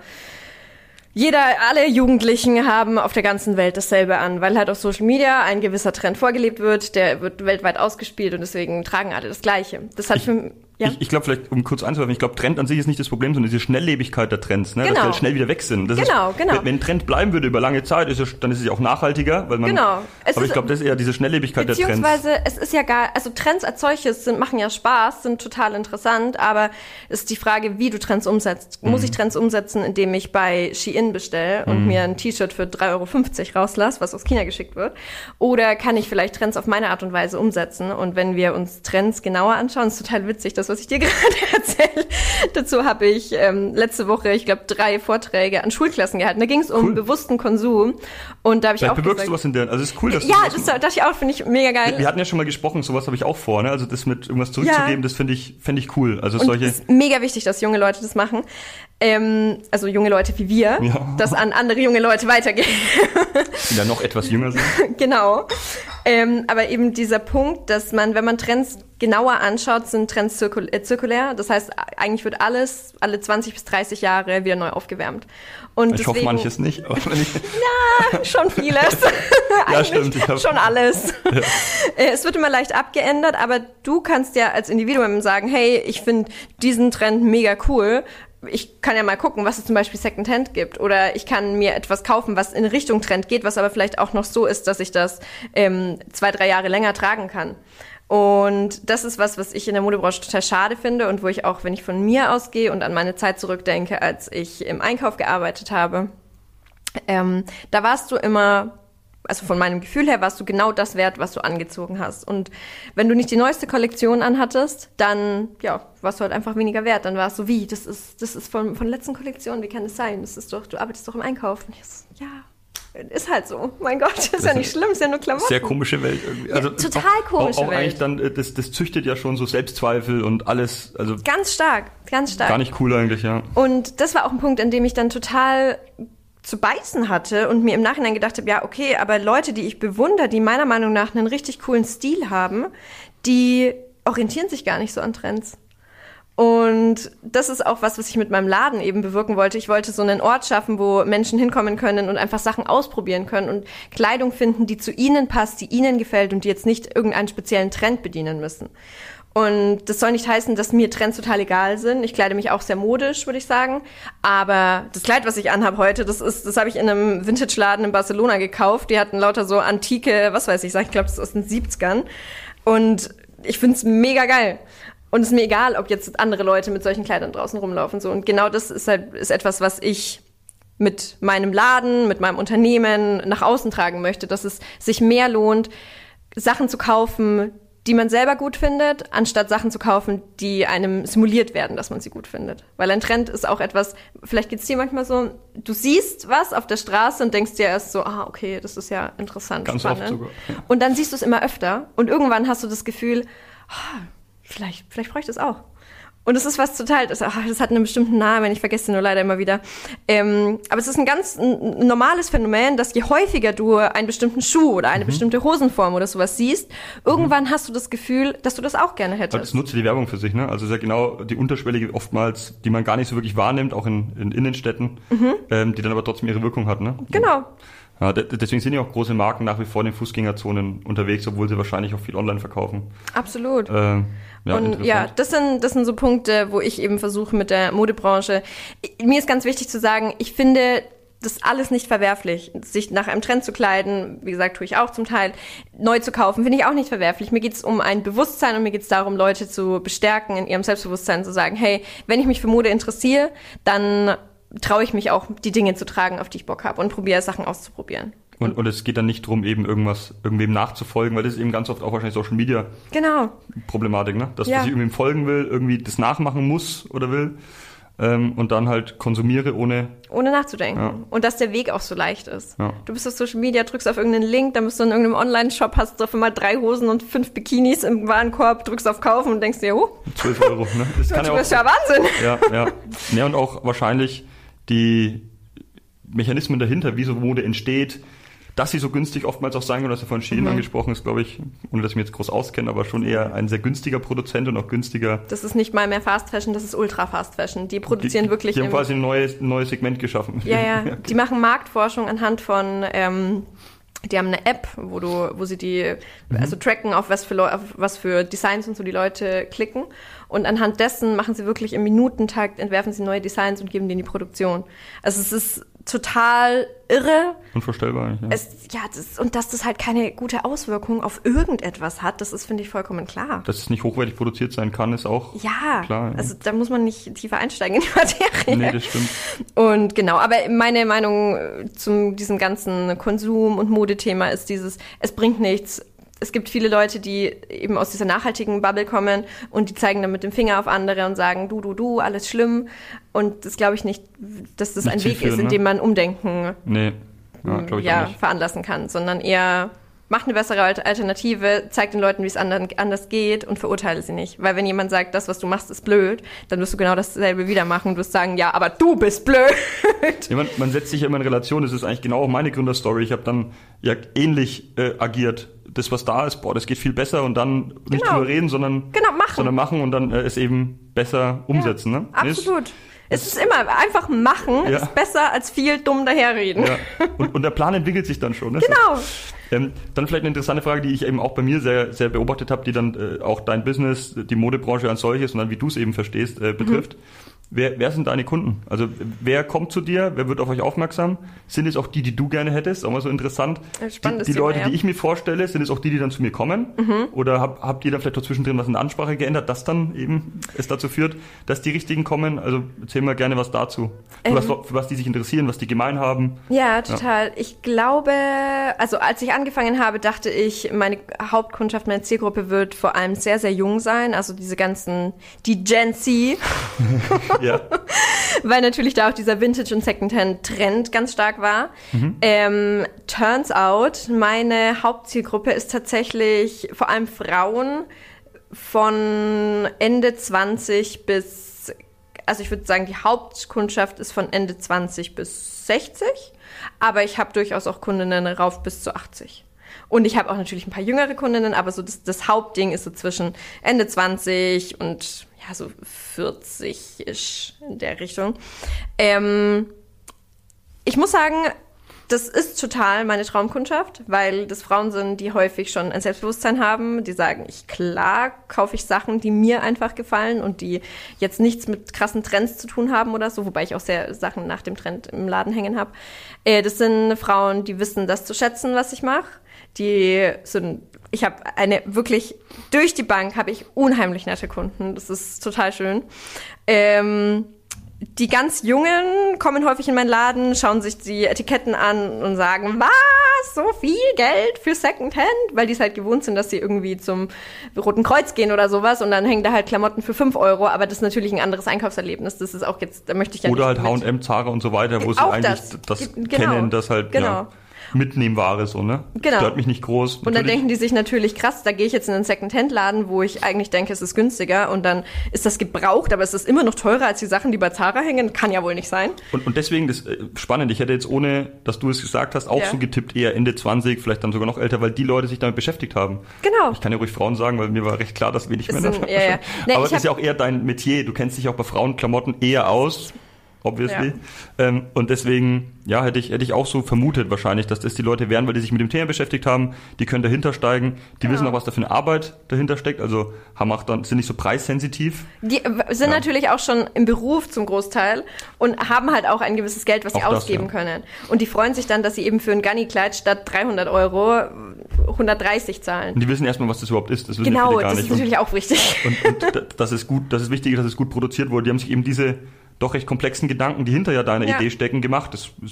Alle Jugendlichen haben auf der ganzen Welt dasselbe an, weil halt auf Social Media ein gewisser Trend vorgelebt wird, der wird weltweit ausgespielt und deswegen tragen alle das Gleiche. Das hat Ich glaube, vielleicht, um kurz einzuwerfen, ich glaube, Trend an sich ist nicht das Problem, sondern diese Schnelllebigkeit der Trends, ne? Dass die halt schnell wieder weg sind. Das genau. Wenn ein Trend bleiben würde über lange Zeit, dann ist es ja auch nachhaltiger, weil man. Aber ich glaube, das ist eher diese Schnelllebigkeit der Trends. Beziehungsweise, es ist ja Trends als solches machen ja Spaß, sind total interessant, aber es ist die Frage, wie du Trends umsetzt. Muss ich Trends umsetzen, indem ich bei Shein bestelle und mir ein T-Shirt für 3,50 € rauslasse, was aus China geschickt wird? Oder kann ich vielleicht Trends auf meine Art und Weise umsetzen? Und wenn wir uns Trends genauer anschauen, ist total witzig, das, was ich dir gerade erzähle. Dazu habe ich letzte Woche, ich glaube, 3 Vorträge an Schulklassen gehalten. Da ging es um bewussten Konsum. Und da habe ich auch bewirkst du was in der, also es ist cool, dass das dachte ich auch, finde ich mega geil. Wir hatten ja schon mal gesprochen, sowas habe ich auch vor, ne? Also das mit irgendwas zurückzugeben, das fände ich cool. Also und es ist mega wichtig, dass junge Leute das machen. Also junge Leute wie wir, das an andere junge Leute weitergeben. Die dann noch etwas jünger sind. Genau. Aber eben dieser Punkt, dass man, wenn man Trends genauer anschaut, sind Trends zirkulär. Das heißt, eigentlich wird alles alle 20 bis 30 Jahre wieder neu aufgewärmt. Und ich hoffe manches nicht. Aber schon vieles. Ja, stimmt. Schon alles. Ja. Es wird immer leicht abgeändert, aber du kannst ja als Individuum sagen, hey, ich finde diesen Trend mega cool. Ich kann ja mal gucken, was es zum Beispiel Secondhand gibt. Oder ich kann mir etwas kaufen, was in Richtung Trend geht, was aber vielleicht auch noch so ist, dass ich das 2-3 Jahre länger tragen kann. Und das ist was ich in der Modebranche total schade finde und wo ich auch, wenn ich von mir ausgehe und an meine Zeit zurückdenke, als ich im Einkauf gearbeitet habe, da warst du immer, also von meinem Gefühl her, warst du genau das wert, was du angezogen hast. Und wenn du nicht die neueste Kollektion anhattest, dann warst du halt einfach weniger wert. Dann war es so, wie, das ist von letzten Kollektion, wie kann das sein? Das ist doch, du arbeitest doch im Einkauf. Und ich so, ist halt so. Mein Gott, das ist ja nicht schlimm, ist ja nur Klamotten. Sehr komische Welt irgendwie. Also total komische Welt. Auch eigentlich dann, das züchtet ja schon so Selbstzweifel und alles. Also ganz stark. Gar nicht cool eigentlich, ja. Und das war auch ein Punkt, an dem ich dann total zu beißen hatte und mir im Nachhinein gedacht habe, ja, okay, aber Leute, die ich bewundere, die meiner Meinung nach einen richtig coolen Stil haben, die orientieren sich gar nicht so an Trends. Und das ist auch was ich mit meinem Laden eben bewirken wollte. Ich wollte so einen Ort schaffen, wo Menschen hinkommen können und einfach Sachen ausprobieren können und Kleidung finden, die zu ihnen passt, die ihnen gefällt und die jetzt nicht irgendeinen speziellen Trend bedienen müssen. Und das soll nicht heißen, dass mir Trends total egal sind. Ich kleide mich auch sehr modisch, würde ich sagen. Aber das Kleid, was ich anhabe heute, das habe ich in einem Vintage-Laden in Barcelona gekauft. Die hatten lauter so antike, was weiß ich, ich glaube, das ist aus den 70ern. Und ich finde es mega geil. Und es ist mir egal, ob jetzt andere Leute mit solchen Kleidern draußen rumlaufen. So. Und genau das ist etwas, was ich mit meinem Laden, mit meinem Unternehmen nach außen tragen möchte, dass es sich mehr lohnt, Sachen zu kaufen, die man selber gut findet, anstatt Sachen zu kaufen, die einem simuliert werden, dass man sie gut findet. Weil ein Trend ist auch etwas, vielleicht geht's dir manchmal so, du siehst was auf der Straße und denkst dir erst so, okay, das ist ja interessant, ganz spannend. Oft sogar. Ja. Und dann siehst du es immer öfter und irgendwann hast du das Gefühl, vielleicht brauche ich das auch. Und es ist was total, das hat einen bestimmten Namen, ich vergesse den nur leider immer wieder. Aber es ist ein ganz normales Phänomen, dass je häufiger du einen bestimmten Schuh oder eine bestimmte Hosenform oder sowas siehst, irgendwann hast du das Gefühl, dass du das auch gerne hättest. Das nutzt die Werbung für sich, ne? Also sehr genau die unterschwellige oftmals, die man gar nicht so wirklich wahrnimmt, auch in Innenstädten, die dann aber trotzdem ihre Wirkung hat, ne? Genau. Ja, deswegen sind ja auch große Marken nach wie vor in den Fußgängerzonen unterwegs, obwohl sie wahrscheinlich auch viel online verkaufen. Absolut. Ja, und ja, das sind so Punkte, wo ich eben versuche mit der Modebranche. Mir ist ganz wichtig zu sagen, ich finde das alles nicht verwerflich. Sich nach einem Trend zu kleiden, wie gesagt, tue ich auch zum Teil, neu zu kaufen, finde ich auch nicht verwerflich. Mir geht es um ein Bewusstsein und mir geht es darum, Leute zu bestärken in ihrem Selbstbewusstsein, zu sagen, hey, wenn ich mich für Mode interessiere, dann traue ich mich auch, die Dinge zu tragen, auf die ich Bock habe und probiere Sachen auszuprobieren. Und es geht dann nicht darum, eben irgendwem nachzufolgen, weil das ist eben ganz oft auch wahrscheinlich Social Media Problematik, ne? Dass ich irgendwem folgen will, irgendwie das nachmachen muss oder will und dann halt konsumiere ohne nachzudenken. Ja. Und dass der Weg auch so leicht ist. Ja. Du bist auf Social Media, drückst auf irgendeinen Link, dann bist du in irgendeinem Online-Shop, hast auf einmal 3 Hosen und 5 Bikinis im Warenkorb, drückst auf Kaufen und denkst dir, 12 Euro, ne? Das ist ja Wahnsinn. Ja. Ja, und auch wahrscheinlich die Mechanismen dahinter, wie so Mode entsteht, dass sie so günstig oftmals auch sein können, dass du vorhin Shein angesprochen ist, glaube ich, ohne dass ich mich jetzt groß auskenne, aber schon eher ein sehr günstiger Produzent und auch günstiger. Das ist nicht mal mehr Fast Fashion, das ist Ultra Fast Fashion. Die produzieren wirklich. Die haben quasi ein neues Segment geschaffen. Ja. Die machen Marktforschung anhand von, die haben eine App, wo sie die, also tracken, auf was für Designs und so die Leute klicken. Und anhand dessen machen sie wirklich im Minutentakt, entwerfen sie neue Designs und geben die in die Produktion. Also es ist total irre. Unvorstellbar eigentlich. Und dass das halt keine gute Auswirkung auf irgendetwas hat, das ist, finde ich, vollkommen klar. Dass es nicht hochwertig produziert sein kann, ist auch klar. Ja. Also da muss man nicht tiefer einsteigen in die Materie. Nee, das stimmt. Und genau, aber meine Meinung zu diesem ganzen Konsum- und Modethema ist es bringt nichts. Es gibt viele Leute, die eben aus dieser nachhaltigen Bubble kommen und die zeigen dann mit dem Finger auf andere und sagen, du, alles schlimm. Und das glaube ich nicht, dass das ein Weg ist, in dem man Umdenken veranlassen kann, sondern eher macht eine bessere Alternative, zeigt den Leuten, wie es anders geht und verurteile sie nicht. Weil wenn jemand sagt, das, was du machst, ist blöd, dann wirst du genau dasselbe wieder machen und wirst sagen, ja, aber du bist blöd. Ja, man setzt sich ja immer in Relation, das ist eigentlich genau auch meine Gründerstory. Ich habe dann ähnlich agiert. Das, was da ist, das geht viel besser und dann nicht drüber reden, sondern machen und dann es eben besser umsetzen. Ne? Absolut. Es ist immer einfach machen, ist besser als viel dumm daherreden. Ja. Und der Plan entwickelt sich dann schon. Ne? Genau. Dann vielleicht eine interessante Frage, die ich eben auch bei mir sehr, sehr beobachtet habe, die dann auch dein Business, die Modebranche als solches und dann wie du es eben verstehst, betrifft. Wer sind deine Kunden? Also wer kommt zu dir? Wer wird auf euch aufmerksam? Sind es auch die du gerne hättest? Auch mal so interessant. Die Leute, die ich mir vorstelle, sind es auch die dann zu mir kommen? Oder habt ihr dann vielleicht auch zwischendrin was in der Ansprache geändert, das dann eben es dazu führt, dass die Richtigen kommen? Also erzähl mal gerne was dazu. Für was die sich interessieren, was die gemein haben. Ja, total. Ich glaube, also als ich angefangen habe, dachte ich, meine Hauptkundschaft, meine Zielgruppe wird vor allem sehr, sehr jung sein. Also die Gen Z. Ja. Weil natürlich da auch dieser Vintage- und Secondhand-Trend ganz stark war. Turns out, meine Hauptzielgruppe ist tatsächlich vor allem Frauen von Ende 20 bis, also ich würde sagen, die Hauptkundschaft ist von Ende 20 bis 60, aber ich habe durchaus auch Kundinnen rauf bis zu 80. Und ich habe auch natürlich ein paar jüngere Kundinnen, aber so das Hauptding ist so zwischen Ende 20 und so 40-isch in der Richtung. Ich muss sagen, Das ist total meine Traumkundschaft, weil das Frauen sind, die häufig schon ein Selbstbewusstsein haben, die sagen, klar kaufe ich Sachen, die mir einfach gefallen und die jetzt nichts mit krassen Trends zu tun haben oder so, wobei ich auch sehr Sachen nach dem Trend im Laden hängen habe. Das sind Frauen, die wissen, das zu schätzen, was ich mache. Ich habe durch die Bank habe ich unheimlich nette Kunden. Das ist total schön. Die ganz Jungen kommen häufig in meinen Laden, schauen sich die Etiketten an und sagen, was, so viel Geld für Secondhand? Weil die es halt gewohnt sind, dass sie irgendwie zum Roten Kreuz gehen oder sowas und dann hängen da halt Klamotten für 5 €, aber das ist natürlich ein anderes Einkaufserlebnis. Das ist auch jetzt, da möchte ich ja oder nicht halt H&M, Zara und so weiter, wo sie eigentlich das kennen, das halt, ja. Mitnehmware so, ne? Genau. Stört mich nicht groß. Und dann denken die sich natürlich, krass, da gehe ich jetzt in einen Secondhand-Laden, wo ich eigentlich denke, es ist günstiger und dann ist das gebraucht, aber es ist immer noch teurer als die Sachen, die bei Zara hängen. Kann ja wohl nicht sein. Und deswegen, das spannend, ich hätte jetzt, ohne dass du es gesagt hast, auch so getippt, eher Ende 20, vielleicht dann sogar noch älter, weil die Leute sich damit beschäftigt haben. Genau. Ich kann ja ruhig Frauen sagen, weil mir war recht klar, dass wenig Männer sind. Ja. Nee, aber das ist ja auch eher dein Metier, du kennst dich auch bei Frauenklamotten eher aus. Obviously. Ja. Und deswegen, ja, hätte ich auch so vermutet wahrscheinlich, dass das die Leute wären, weil die sich mit dem Thema beschäftigt haben, die können dahinter steigen, die wissen auch, was da für eine Arbeit dahinter steckt, also sind nicht so preissensitiv. Die sind natürlich auch schon im Beruf zum Großteil und haben halt auch ein gewisses Geld, was sie ausgeben können. Und die freuen sich dann, dass sie eben für ein Gunny-Kleid statt 300 € 130 zahlen. Und die wissen erstmal, was das überhaupt ist. Das wissen genau, viele gar das nicht. Ist natürlich auch wichtig. Und das ist gut, das ist wichtig, dass es gut produziert wurde. Die haben sich eben diese doch recht komplexen Gedanken, die hinter deiner Idee stecken, gemacht.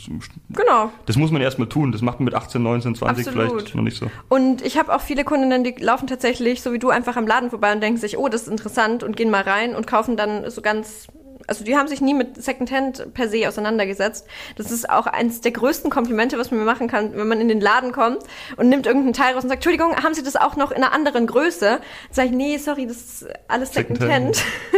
Das muss man erstmal tun. Das macht man mit 18, 19, 20 Absolut. Vielleicht noch nicht so. Und ich habe auch viele Kundinnen, die laufen tatsächlich, so wie du, einfach am Laden vorbei und denken sich, oh, das ist interessant und gehen mal rein und kaufen dann so ganz... Also die haben sich nie mit Secondhand per se auseinandergesetzt. Das ist auch eines der größten Komplimente, was man mir machen kann, wenn man in den Laden kommt und nimmt irgendeinen Teil raus und sagt, Entschuldigung, haben Sie das auch noch in einer anderen Größe? Dann sage ich, nee, sorry, das ist alles Secondhand.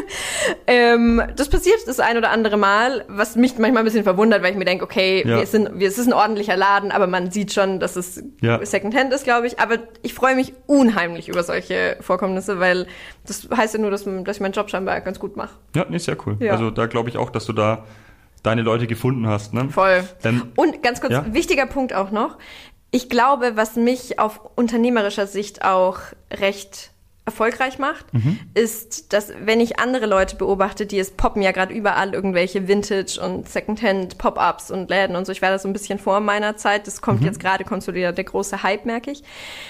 Das passiert das ein oder andere Mal, was mich manchmal ein bisschen verwundert, weil ich mir denke, okay, es ist ein ordentlicher Laden, aber man sieht schon, dass es Secondhand ist, glaube ich. Aber ich freue mich unheimlich über solche Vorkommnisse, weil das heißt ja nur, dass ich meinen Job scheinbar ganz gut mache. Ja, nee, sehr cool. Ja. Also da glaube ich auch, dass du da deine Leute gefunden hast. Ne? Voll. Und ganz kurz, wichtiger Punkt auch noch. Ich glaube, was mich auf unternehmerischer Sicht auch recht erfolgreich macht, ist, dass wenn ich andere Leute beobachte, es poppen ja gerade überall irgendwelche Vintage- und Secondhand-Pop-Ups und Läden und so. Ich war da so ein bisschen vor meiner Zeit. Das kommt jetzt gerade, kommt so der große Hype, merke ich.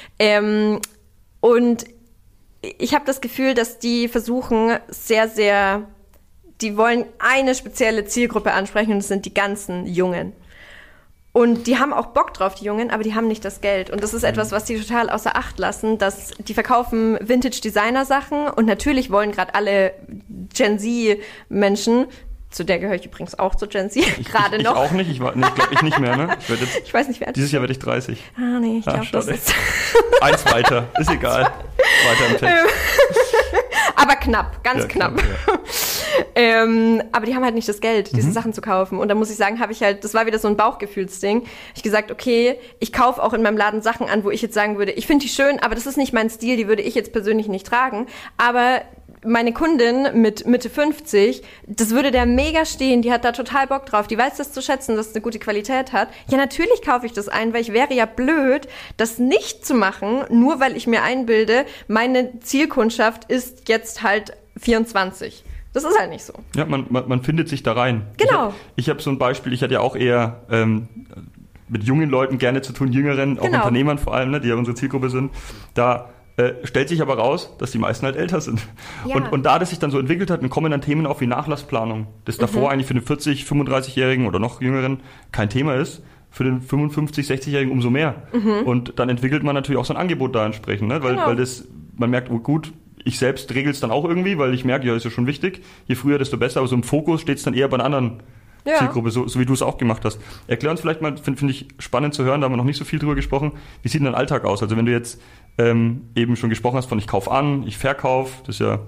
Und ich habe das Gefühl, dass die versuchen die wollen eine spezielle Zielgruppe ansprechen und das sind die ganzen Jungen. Und die haben auch Bock drauf, die Jungen, aber die haben nicht das Geld. Und das ist etwas, was die total außer Acht lassen, dass die verkaufen Vintage-Designer-Sachen und natürlich wollen gerade alle Gen-Z-Menschen, zu der gehöre ich übrigens auch zu Gen Z, gerade noch. Ich auch nicht, ich glaube ich nicht mehr, ne? Ich weiß nicht, wer dieses Jahr werde ich 30. Ah, nee, ich glaube, das ist... Eins weiter, ist egal. Weiter im Text. Aber knapp, ganz knapp. Ja. Aber die haben halt nicht das Geld, diese Sachen zu kaufen. Und da muss ich sagen, das war wieder so ein Bauchgefühlsding. Ich gesagt, okay, ich kaufe auch in meinem Laden Sachen an, wo ich jetzt sagen würde, ich finde die schön, aber das ist nicht mein Stil, die würde ich jetzt persönlich nicht tragen. Aber meine Kundin mit Mitte 50, das würde der mega stehen, die hat da total Bock drauf, die weiß das zu schätzen, dass es eine gute Qualität hat. Ja, natürlich kaufe ich das ein, weil ich wäre ja blöd, das nicht zu machen, nur weil ich mir einbilde, meine Zielkundschaft ist jetzt halt 24. Das ist halt nicht so. Ja, man findet sich da rein. Genau. Ich hab so ein Beispiel, ich hatte ja auch eher mit jungen Leuten gerne zu tun, jüngeren, auch Unternehmern vor allem, ne, die ja unsere Zielgruppe sind. Da stellt sich aber raus, dass die meisten halt älter sind. Ja. Und da das sich dann so entwickelt hat, dann kommen dann Themen auf wie Nachlassplanung. Das davor eigentlich für den 40-, 35-Jährigen oder noch Jüngeren kein Thema ist, für den 55-, 60-Jährigen umso mehr. Und dann entwickelt man natürlich auch so ein Angebot da entsprechend, ne? Weil man merkt, oh gut, ich selbst regel es dann auch irgendwie, weil ich merke, ja, ist ja schon wichtig. Je früher, desto besser, aber so im Fokus steht es dann eher bei einer anderen Zielgruppe, so wie du es auch gemacht hast. Erklär uns vielleicht mal, finde ich spannend zu hören, da haben wir noch nicht so viel drüber gesprochen. Wie sieht denn dein Alltag aus? Also wenn du jetzt eben schon gesprochen hast von ich kaufe an, ich verkaufe, das ist ja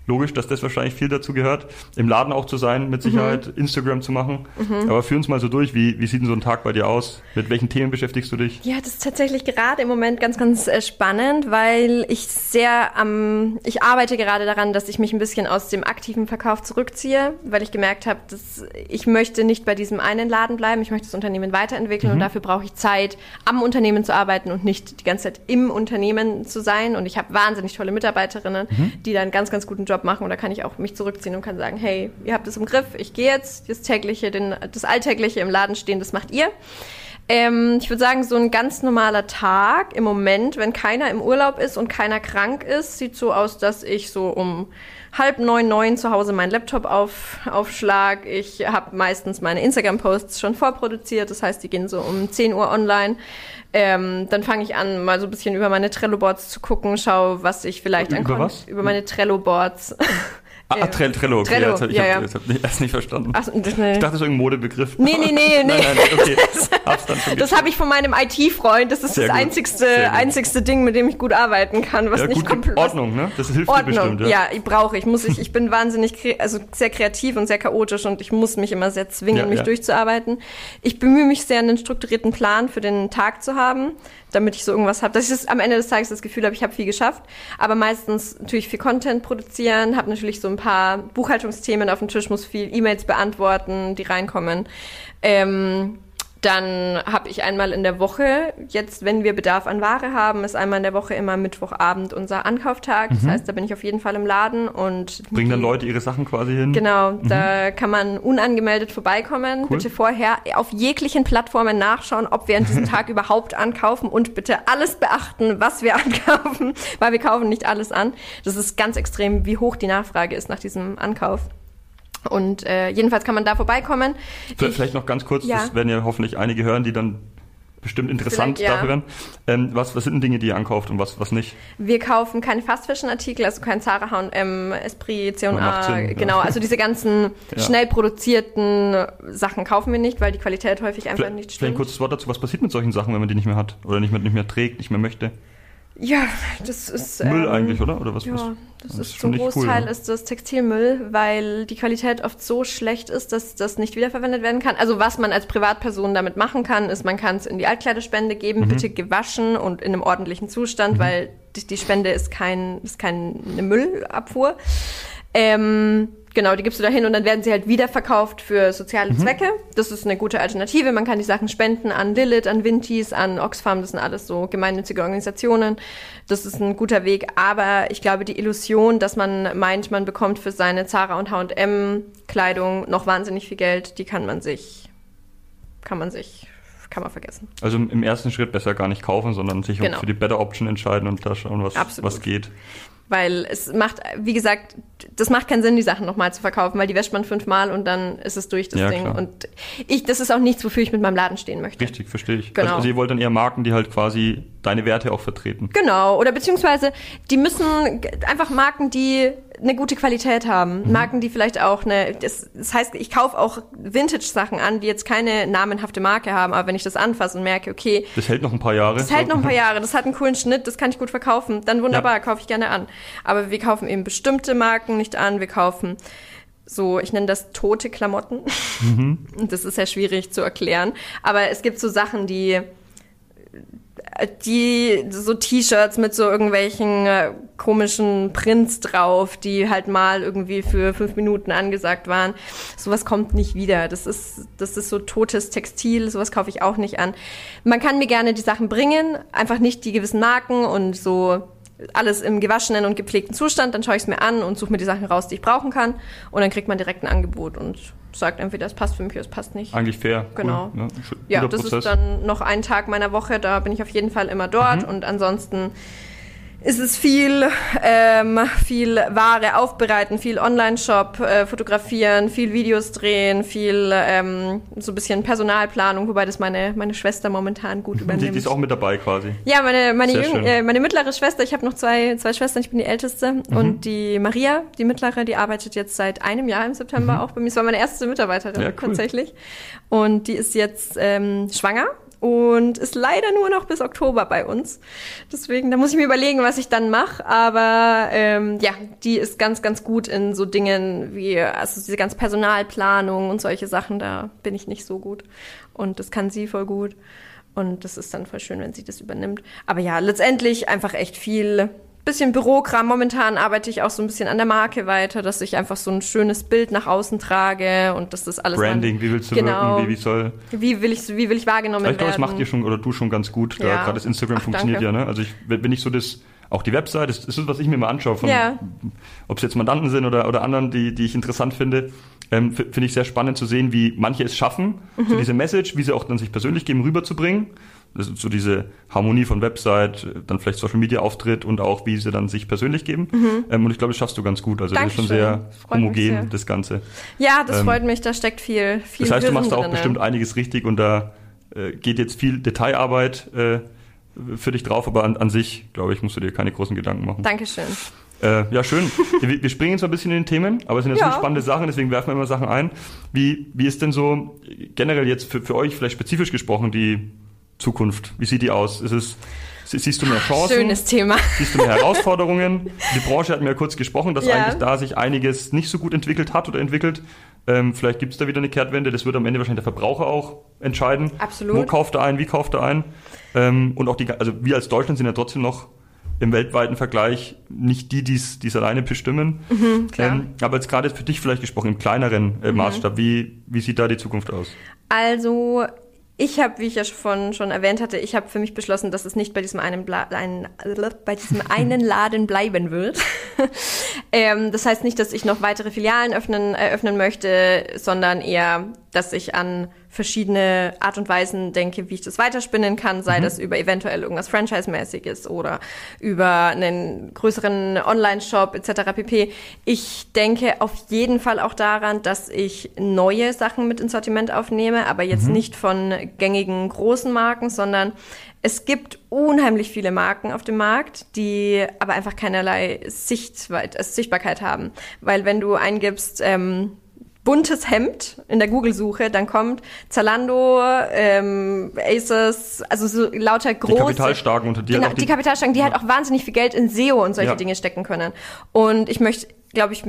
logisch, dass das wahrscheinlich viel dazu gehört. Im Laden auch zu sein, mit Sicherheit Instagram zu machen. Aber führ uns mal so durch, wie sieht denn so ein Tag bei dir aus? Mit welchen Themen beschäftigst du dich? Ja, das ist tatsächlich gerade im Moment ganz, ganz spannend, weil ich arbeite gerade daran, dass ich mich ein bisschen aus dem aktiven Verkauf zurückziehe, weil ich gemerkt habe, dass ich möchte nicht bei diesem einen Laden bleiben, ich möchte das Unternehmen weiterentwickeln und dafür brauche ich Zeit, am Unternehmen zu arbeiten und nicht die ganze Zeit im Unternehmen zu sein. Und ich habe wahnsinnig tolle Mitarbeiterinnen, die da einen ganz, ganz guten Job machen und da kann ich auch mich zurückziehen und kann sagen, hey, ihr habt es im Griff, ich gehe jetzt, das Alltägliche im Laden stehen, das macht ihr. Ich würde sagen, so ein ganz normaler Tag im Moment, wenn keiner im Urlaub ist und keiner krank ist, sieht so aus, dass ich so um 8:30, 9 zu Hause meinen Laptop aufschlag. Ich habe meistens meine Instagram-Posts schon vorproduziert, das heißt, die gehen so um 10 Uhr online. Dann fange ich an, mal so ein bisschen über meine Trello-Boards zu gucken, schau, was ich vielleicht über meine Trello-Boards. Trello, okay. Trello, Ich habe erst nicht verstanden. Ach, ich dachte, das ist irgendein Modebegriff. Nee. Nein, okay. Hab's dann schon das habe ich von meinem IT-Freund. Das ist das einzigste Ding, mit dem ich gut arbeiten kann. Was nicht komplett. Ordnung, ne? Das hilft dir bestimmt. Ja, ich bin wahnsinnig, sehr kreativ und sehr chaotisch und ich muss mich immer sehr zwingen, mich durchzuarbeiten. Ich bemühe mich sehr, einen strukturierten Plan für den Tag zu haben, damit ich so irgendwas habe, dass ich am Ende des Tages das Gefühl habe, ich habe viel geschafft. Aber meistens natürlich viel Content produzieren, habe natürlich so ein paar Buchhaltungsthemen auf dem Tisch, muss viel E-Mails beantworten, die reinkommen. Dann habe ich einmal in der Woche, jetzt wenn wir Bedarf an Ware haben, ist einmal in der Woche immer Mittwochabend unser Ankauftag. Das heißt, da bin ich auf jeden Fall im Laden und bringen dann Leute ihre Sachen quasi hin? Genau, da kann man unangemeldet vorbeikommen. Cool. Bitte vorher auf jeglichen Plattformen nachschauen, ob wir an diesem Tag überhaupt ankaufen und bitte alles beachten, was wir ankaufen, weil wir kaufen nicht alles an. Das ist ganz extrem, wie hoch die Nachfrage ist nach diesem Ankauf. Und jedenfalls kann man da vorbeikommen. Vielleicht noch ganz kurz, das werden ja hoffentlich einige hören, die dann bestimmt interessant dafür werden. Was sind denn Dinge, die ihr ankauft und was nicht? Wir kaufen keine Fast-Fashion-Artikel, also kein Zara, H&M, Esprit, C&A, genau. Also diese ganzen schnell produzierten Sachen kaufen wir nicht, weil die Qualität häufig einfach nicht stimmt. Vielleicht ein kurzes Wort dazu, was passiert mit solchen Sachen, wenn man die nicht mehr hat oder nicht mehr trägt, nicht mehr möchte? Ja, das ist Müll eigentlich, oder? Oder was? Ja, das ist zum Großteil ist das Textilmüll, weil die Qualität oft so schlecht ist, dass das nicht wiederverwendet werden kann. Also was man als Privatperson damit machen kann, ist, man kann es in die Altkleiderspende geben, bitte gewaschen und in einem ordentlichen Zustand, weil die Spende ist keine Müllabfuhr. Genau, die gibst du da hin und dann werden sie halt wiederverkauft für soziale Zwecke. Das ist eine gute Alternative. Man kann die Sachen spenden an Lilith, an Vinties, an Oxfam. Das sind alles so gemeinnützige Organisationen. Das ist ein guter Weg. Aber ich glaube, die Illusion, dass man meint, man bekommt für seine Zara und H&M Kleidung noch wahnsinnig viel Geld, die kann man vergessen. Also im ersten Schritt besser gar nicht kaufen, sondern sich auch für die Better Option entscheiden und da schauen, was geht. Weil es macht, wie gesagt, das macht keinen Sinn, die Sachen nochmal zu verkaufen, weil die wäscht man 5-mal und dann ist es durch, das Ding. Klar. Und das ist auch nichts, wofür ich mit meinem Laden stehen möchte. Richtig, verstehe ich. Genau. Also ihr wollt dann eher Marken, die halt quasi deine Werte auch vertreten. Genau, oder beziehungsweise die müssen einfach Marken, die eine gute Qualität haben. Marken, die vielleicht auch das heißt, ich kaufe auch Vintage-Sachen an, die jetzt keine namenhafte Marke haben, aber wenn ich das anfasse und merke, okay, das hält noch ein paar Jahre. Das hat einen coolen Schnitt, das kann ich gut verkaufen, dann wunderbar, kaufe ich gerne an. Aber wir kaufen eben bestimmte Marken nicht an, wir kaufen so, ich nenne das tote Klamotten. Und das ist sehr schwierig zu erklären. Aber es gibt so Sachen, die so T-Shirts mit so irgendwelchen komischen Prints drauf, die halt mal irgendwie für 5 Minuten angesagt waren. Sowas kommt nicht wieder. Das ist so totes Textil, sowas kaufe ich auch nicht an. Man kann mir gerne die Sachen bringen, einfach nicht die gewissen Marken und so alles im gewaschenen und gepflegten Zustand, dann schaue ich es mir an und suche mir die Sachen raus, die ich brauchen kann und dann kriegt man direkt ein Angebot und sagt entweder, es passt für mich oder es passt nicht. Eigentlich fair. Genau. Cool. Ja, das Prozess. Ist dann noch ein Tag meiner Woche, da bin ich auf jeden Fall immer dort und ansonsten ist es viel Ware aufbereiten, viel Online-Shop fotografieren, viel Videos drehen, viel so ein bisschen Personalplanung, wobei das meine Schwester momentan gut übernimmt. Die ist auch mit dabei quasi. Ja, meine mittlere Schwester, ich habe noch zwei Schwestern, ich bin die Älteste und die Maria, die mittlere, die arbeitet jetzt seit einem Jahr im September auch bei mir. Das war meine erste Mitarbeiterin tatsächlich und die ist jetzt schwanger. und ist leider nur noch bis Oktober bei uns. Deswegen, da muss ich mir überlegen, was ich dann mache. Aber die ist ganz, ganz gut in so Dingen wie, also diese ganze Personalplanung und solche Sachen, da bin ich nicht so gut. Und das kann sie voll gut. Und das ist dann voll schön, wenn sie das übernimmt. Aber ja, letztendlich einfach echt viel bisschen Bürokram. Momentan arbeite ich auch so ein bisschen an der Marke weiter, dass ich einfach so ein schönes Bild nach außen trage und dass das alles Branding, wie willst du wirken, wie will ich wahrgenommen werden? Ich glaube, das macht ihr schon oder du schon ganz gut. Ja. Gerade das Instagram funktioniert ja, ne? Also wenn ich so auch die Website, das ist, was ich mir mal anschaue, ob es jetzt Mandanten sind oder anderen, die ich interessant finde, finde ich sehr spannend zu sehen, wie manche es schaffen, so diese Message, wie sie auch dann sich persönlich geben, rüberzubringen. Das ist so diese Harmonie von Website, dann vielleicht Social Media Auftritt und auch, wie sie dann sich persönlich geben. Und ich glaube, das schaffst du ganz gut. Also Dankeschön. Das ist schon sehr homogen, das Ganze. Ja, das freut mich, da steckt viel Das heißt, du machst da auch drin, bestimmt einiges richtig und da geht jetzt viel Detailarbeit für dich drauf, aber an sich, glaube ich, musst du dir keine großen Gedanken machen. Dankeschön. Ja, schön. Wir springen jetzt ein bisschen in den Themen, aber es sind jetzt so spannende Sachen, deswegen werfen wir immer Sachen ein. Wie ist denn so generell jetzt für euch vielleicht spezifisch gesprochen die Zukunft? Wie sieht die aus? Siehst du mehr Chancen? Schönes Thema. Siehst du mehr Herausforderungen? Die Branche hat mir ja kurz gesprochen, dass eigentlich da sich einiges nicht so gut entwickelt hat oder entwickelt. Vielleicht gibt es da wieder eine Kehrtwende. Das wird am Ende wahrscheinlich der Verbraucher auch entscheiden. Absolut. Wo kauft er ein? Wie kauft er ein? Und auch also wir als Deutschland sind ja trotzdem noch im weltweiten Vergleich nicht die es alleine bestimmen. Klar. Aber jetzt gerade für dich vielleicht gesprochen, im kleineren Maßstab, wie sieht da die Zukunft aus? Also ich habe, wie ich ja schon erwähnt hatte, ich habe für mich beschlossen, dass es nicht bei diesem einen Laden bleiben wird. Das heißt nicht, dass ich noch weitere Filialen eröffnen möchte, sondern eher, dass ich an verschiedene Art und Weisen denke, wie ich das weiterspinnen kann, sei das über eventuell irgendwas Franchise-mäßiges oder über einen größeren Online-Shop etc. pp. Ich denke auf jeden Fall auch daran, dass ich neue Sachen mit ins Sortiment aufnehme, aber jetzt nicht von gängigen großen Marken, sondern es gibt unheimlich viele Marken auf dem Markt, die aber einfach keinerlei Sichtbarkeit haben. Weil wenn du eingibst, buntes Hemd in der Google-Suche, dann kommt Zalando, Asos, also so lauter große... Die kapitalstarken unter dir. Genau, die kapitalstarken, die halt auch wahnsinnig viel Geld in SEO und solche Dinge stecken können. Und ich möchte, ich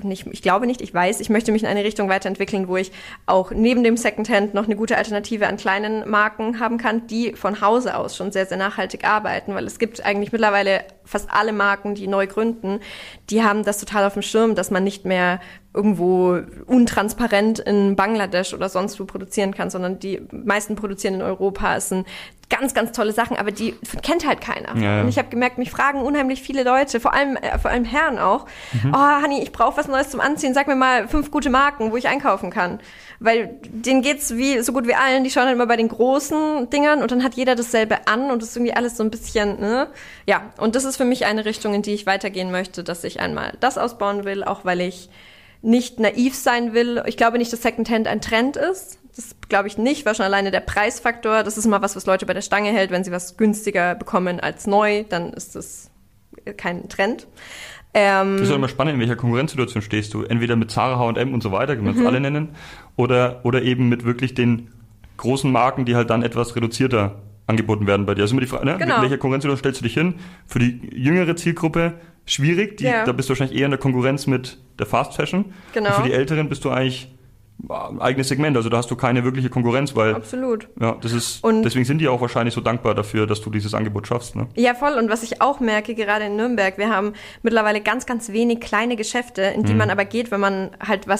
möchte mich in eine Richtung weiterentwickeln, wo ich auch neben dem Secondhand noch eine gute Alternative an kleinen Marken haben kann, die von Hause aus schon sehr, sehr nachhaltig arbeiten, weil es gibt eigentlich mittlerweile fast alle Marken, die neu gründen, die haben das total auf dem Schirm, dass man nicht mehr irgendwo untransparent in Bangladesch oder sonst wo produzieren kann, sondern die meisten produzieren in Europa. Es sind ganz, ganz tolle Sachen, aber die kennt halt keiner. Ja. Und ich habe gemerkt, mich fragen unheimlich viele Leute, vor allem Herren auch, oh, Hanni, ich brauche was Neues zum Anziehen, sag mir mal 5 gute Marken, wo ich einkaufen kann. Weil denen geht's so gut wie allen, die schauen halt immer bei den großen Dingern und dann hat jeder dasselbe an und das ist irgendwie alles so ein bisschen, ne? Ja, und das ist für mich eine Richtung, in die ich weitergehen möchte, dass ich einmal das ausbauen will, auch weil ich nicht naiv sein will. Ich glaube nicht, dass Secondhand ein Trend ist. Das glaube ich nicht, weil schon alleine der Preisfaktor, das ist immer was Leute bei der Stange hält. Wenn sie was günstiger bekommen als neu, dann ist das kein Trend. Das ist auch immer spannend, in welcher Konkurrenzsituation stehst du. Entweder mit Zara, H&M und so weiter, können wir uns alle nennen, oder eben mit wirklich den großen Marken, die halt dann etwas reduzierter angeboten werden bei dir. Also immer die Frage, ne? Genau. Mit welcher Konkurrenzsituation stellst du dich hin? Für die jüngere Zielgruppe schwierig, da bist du wahrscheinlich eher in der Konkurrenz mit der Fast Fashion. Genau. Und für die Älteren bist du eigentlich ein eigenes Segment, also da hast du keine wirkliche Konkurrenz, weil absolut. Ja, deswegen sind die auch wahrscheinlich so dankbar dafür, dass du dieses Angebot schaffst, ne? Ja, voll. Und was ich auch merke, gerade in Nürnberg, wir haben mittlerweile ganz, ganz wenig kleine Geschäfte, in die man aber geht, wenn man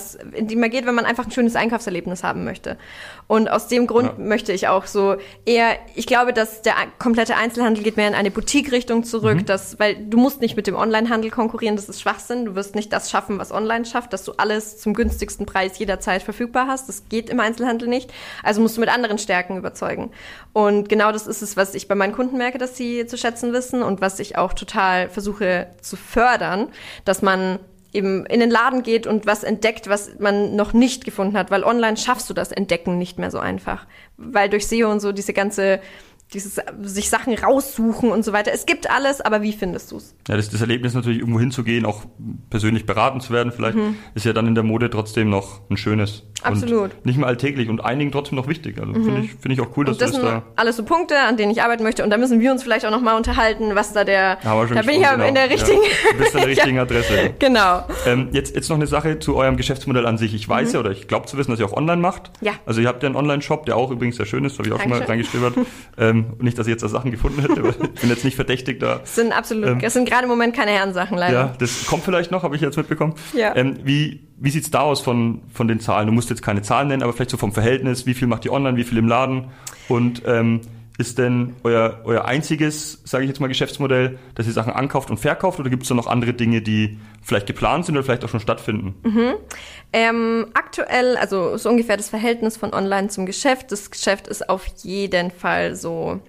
einfach ein schönes Einkaufserlebnis haben möchte. Und aus dem Grund möchte ich auch ich glaube, dass der komplette Einzelhandel geht mehr in eine Boutique-Richtung zurück, weil du musst nicht mit dem Onlinehandel konkurrieren, das ist Schwachsinn. Du wirst nicht das schaffen, was online schafft, dass du alles zum günstigsten Preis jederzeit verfügbar hast. Das geht im Einzelhandel nicht. Also musst du mit anderen Stärken überzeugen. Und genau das ist es, was ich bei meinen Kunden merke, dass sie zu schätzen wissen und was ich auch total versuche zu fördern, dass man eben in den Laden geht und was entdeckt, was man noch nicht gefunden hat, weil online schaffst du das Entdecken nicht mehr so einfach. Weil durch SEO und so diese ganze sich Sachen raussuchen und so weiter. Es gibt alles, aber wie findest du es? Ja, das Erlebnis natürlich, irgendwo hinzugehen, auch persönlich beraten zu werden vielleicht, ist ja dann in der Mode trotzdem noch ein schönes. Absolut. Und nicht mehr alltäglich und einigen trotzdem noch wichtig. Also finde ich auch cool, dass und das du das da... alles so Punkte, an denen ich arbeiten möchte. Und da müssen wir uns vielleicht auch noch mal unterhalten, was da da bin ich ja in der richtigen... Ja, du bist an der richtigen Adresse. Genau. Jetzt noch eine Sache zu eurem Geschäftsmodell an sich. Ich weiß ja, oder ich glaube zu wissen, dass ihr auch online macht. Ja. Also ihr habt ja einen Online-Shop, der auch übrigens sehr schön ist, habe ich auch schon mal reingestöbert. Nicht, dass ich jetzt da Sachen gefunden hätte, aber ich bin jetzt nicht verdächtig da. Das sind gerade im Moment keine Herrensachen, leider. Ja, das kommt vielleicht noch, habe ich jetzt mitbekommen. Ja. Wie sieht's da aus von den Zahlen? Du musst jetzt keine Zahlen nennen, aber vielleicht so vom Verhältnis, wie viel macht ihr online, wie viel im Laden? Und ist denn euer einziges, sage ich jetzt mal, Geschäftsmodell, dass ihr Sachen ankauft und verkauft, oder gibt es da noch andere Dinge, die vielleicht geplant sind oder vielleicht auch schon stattfinden? Aktuell, also so ungefähr das Verhältnis von Online zum Geschäft. Das Geschäft ist auf jeden Fall so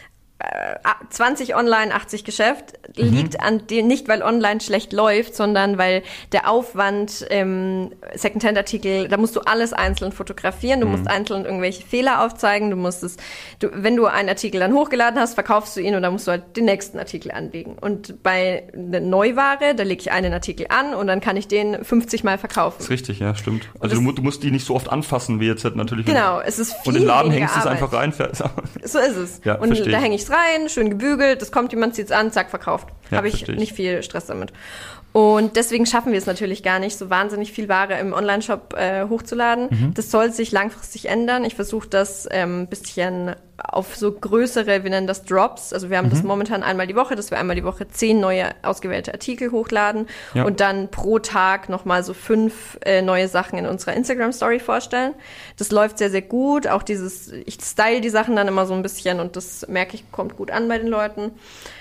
20 Online, 80 Geschäft. Liegt an dem, nicht weil Online schlecht läuft, sondern weil der Aufwand Secondhand-Artikel, da musst du alles einzeln fotografieren, du musst einzeln irgendwelche Fehler aufzeigen, wenn du einen Artikel dann hochgeladen hast, verkaufst du ihn und dann musst du halt den nächsten Artikel anlegen. Und bei einer Neuware, da lege ich einen Artikel an und dann kann ich den 50 Mal verkaufen. Das ist richtig, ja, stimmt. Also du musst die nicht so oft anfassen, wie jetzt natürlich. Genau, es ist viel und im Laden weniger hängst du es Arbeit. einfach rein. So ist es. Ja, und da hänge ich es rein, schön gebügelt, es kommt jemand, zieht es an, zack, verkauft. Ja, habe ich nicht viel Stress damit. Und deswegen schaffen wir es natürlich gar nicht, so wahnsinnig viel Ware im Onlineshop hochzuladen. Das soll sich langfristig ändern. Ich versuche das ein bisschen auf so größere, wir nennen das Drops. Also wir haben das momentan einmal die Woche, dass wir einmal die Woche 10 neue ausgewählte Artikel hochladen und dann pro Tag nochmal so 5 neue Sachen in unserer Instagram-Story vorstellen. Das läuft sehr, sehr gut. Auch ich style die Sachen dann immer so ein bisschen und das merke ich, kommt gut an bei den Leuten.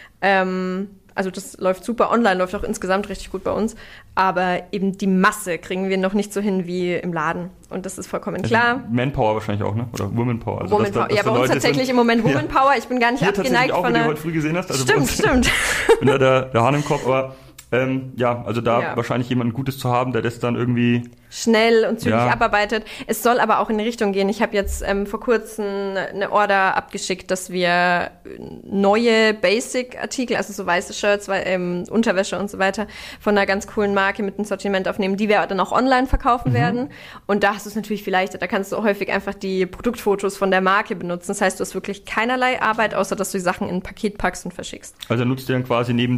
Also das läuft super, online läuft auch insgesamt richtig gut bei uns, aber eben die Masse kriegen wir noch nicht so hin wie im Laden und das ist vollkommen klar. Manpower wahrscheinlich auch, ne? Oder Womanpower. Also Womanpower. Ja, bei uns tatsächlich im Moment Womanpower. Ich bin gar nicht abgeneigt auch, von der... Wie du heute früh gesehen hast. Also stimmt. Ich bin da der Hahn im Kopf, aber also da wahrscheinlich jemanden Gutes zu haben, der das dann irgendwie schnell und zügig abarbeitet. Es soll aber auch in eine Richtung gehen. Ich habe jetzt vor kurzem eine Order abgeschickt, dass wir neue Basic-Artikel, also so weiße Shirts, Unterwäsche und so weiter, von einer ganz coolen Marke mit einem Sortiment aufnehmen, die wir dann auch online verkaufen werden. Und da hast du es natürlich viel leichter. Da kannst du auch häufig einfach die Produktfotos von der Marke benutzen. Das heißt, du hast wirklich keinerlei Arbeit, außer dass du die Sachen in ein Paket packst und verschickst. Also nutzt ihr dann quasi neben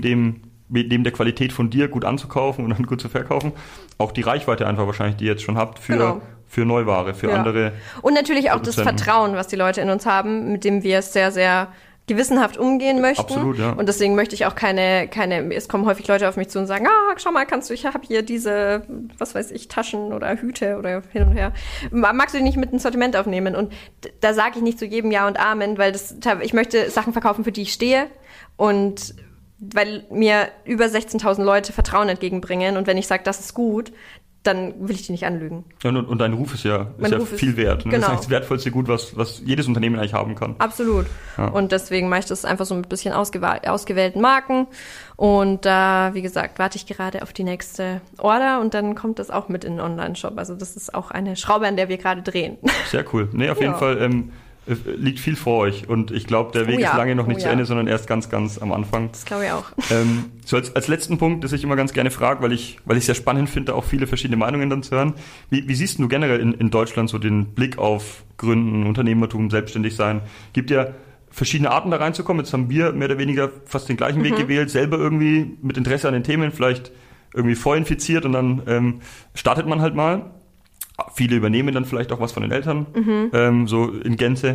der Qualität von dir gut anzukaufen und dann gut zu verkaufen, auch die Reichweite einfach wahrscheinlich, die ihr jetzt schon habt für Neuware, für andere. Und natürlich auch das Vertrauen, was die Leute in uns haben, mit dem wir sehr, sehr gewissenhaft umgehen möchten. Absolut, ja. Und deswegen möchte ich auch es kommen häufig Leute auf mich zu und sagen, schau mal, ich habe hier diese, was weiß ich, Taschen oder Hüte oder hin und her. Magst du die nicht mit ins Sortiment aufnehmen? Und da sage ich nicht zu jedem Ja und Amen, weil ich möchte Sachen verkaufen, für die ich stehe und weil mir über 16.000 Leute Vertrauen entgegenbringen und wenn ich sage, das ist gut, dann will ich die nicht anlügen. Ja, und dein Ruf ist ja viel wert. Genau. Das ist eigentlich das wertvollste Gut, was jedes Unternehmen eigentlich haben kann. Absolut. Ja. Und deswegen mache ich das einfach so mit ein bisschen ausgewählten Marken. Und da, wie gesagt, warte ich gerade auf die nächste Order und dann kommt das auch mit in den Online-Shop. Also das ist auch eine Schraube, an der wir gerade drehen. Sehr cool. Nee, auf jeden Fall liegt viel vor euch und ich glaube, der Weg ist lange noch nicht zu Ende, sondern erst ganz, ganz am Anfang. Das glaube ich auch. So als letzten Punkt, das ich immer ganz gerne frage, weil ich sehr spannend finde, auch viele verschiedene Meinungen dann zu hören. Wie siehst du generell in Deutschland so den Blick auf Gründen, Unternehmertum, selbstständig sein? Gibt ja verschiedene Arten da reinzukommen. Jetzt haben wir mehr oder weniger fast den gleichen Weg gewählt, selber irgendwie mit Interesse an den Themen, vielleicht irgendwie vorinfiziert und dann startet man halt mal. Viele übernehmen dann vielleicht auch was von den Eltern, so in Gänze.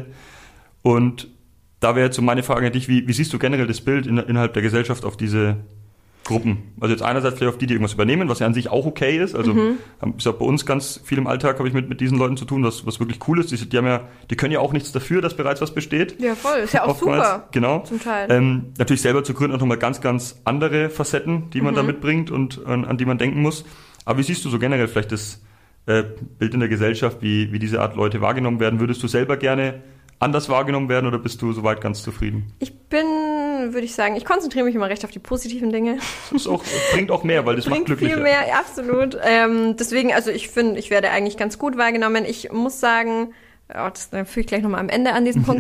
Und da wäre jetzt so meine Frage an dich, wie siehst du generell das Bild innerhalb der Gesellschaft auf diese Gruppen? Also jetzt einerseits vielleicht auf die irgendwas übernehmen, was ja an sich auch okay ist. Also ist auch bei uns ganz viel im Alltag, habe ich mit diesen Leuten zu tun, was wirklich cool ist. Die können ja auch nichts dafür, dass bereits was besteht. Ja, voll. Ist ja auch oftmals, super. Genau. Zum Teil. Natürlich selber zu gründen auch nochmal ganz, ganz andere Facetten, die man da mitbringt und an die man denken muss. Aber wie siehst du so generell vielleicht das Bild in der Gesellschaft, wie diese Art Leute wahrgenommen werden? Würdest du selber gerne anders wahrgenommen werden oder bist du soweit ganz zufrieden? Würde ich sagen, ich konzentriere mich immer recht auf die positiven Dinge. Das bringt auch mehr, weil das macht glücklicher. Viel mehr, absolut. Deswegen, also ich finde, ich werde eigentlich ganz gut wahrgenommen. Ich muss sagen, das füge ich gleich nochmal am Ende an diesen Punkt.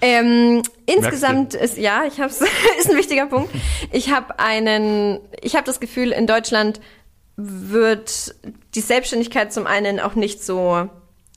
Insgesamt ist ist ein wichtiger Punkt. Ich habe das Gefühl, in Deutschland wird die Selbstständigkeit zum einen auch nicht so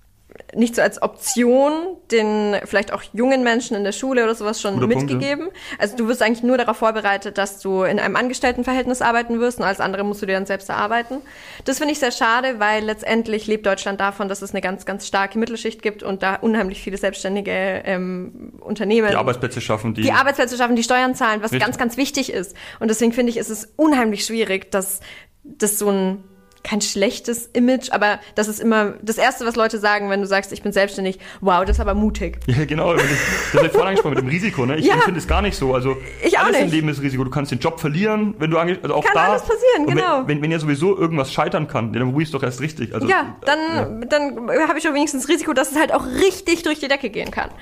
als Option den vielleicht auch jungen Menschen in der Schule oder sowas schon mitgegeben. Punkt, ja. Also du wirst eigentlich nur darauf vorbereitet, dass du in einem Angestelltenverhältnis arbeiten wirst und alles andere musst du dir dann selbst erarbeiten. Das finde ich sehr schade, weil letztendlich lebt Deutschland davon, dass es eine ganz, ganz starke Mittelschicht gibt und da unheimlich viele selbstständige Unternehmen. Die Arbeitsplätze schaffen, die Steuern zahlen, was ganz, ganz wichtig ist. Und deswegen finde ich, ist es unheimlich schwierig, dass das so kein schlechtes Image, aber das ist immer das Erste, was Leute sagen, wenn du sagst, ich bin selbstständig. Wow, das ist aber mutig. Ja, genau. Das habe ich vorhin angesprochen mit dem Risiko. Ne? Ich finde es gar nicht so. Also alles im Leben ist Risiko. Du kannst den Job verlieren, wenn du auch kann alles passieren, genau. Wenn ja sowieso irgendwas scheitern kann, dann probierst du doch erst richtig. Also, dann habe ich doch wenigstens das Risiko, dass es halt auch richtig durch die Decke gehen kann.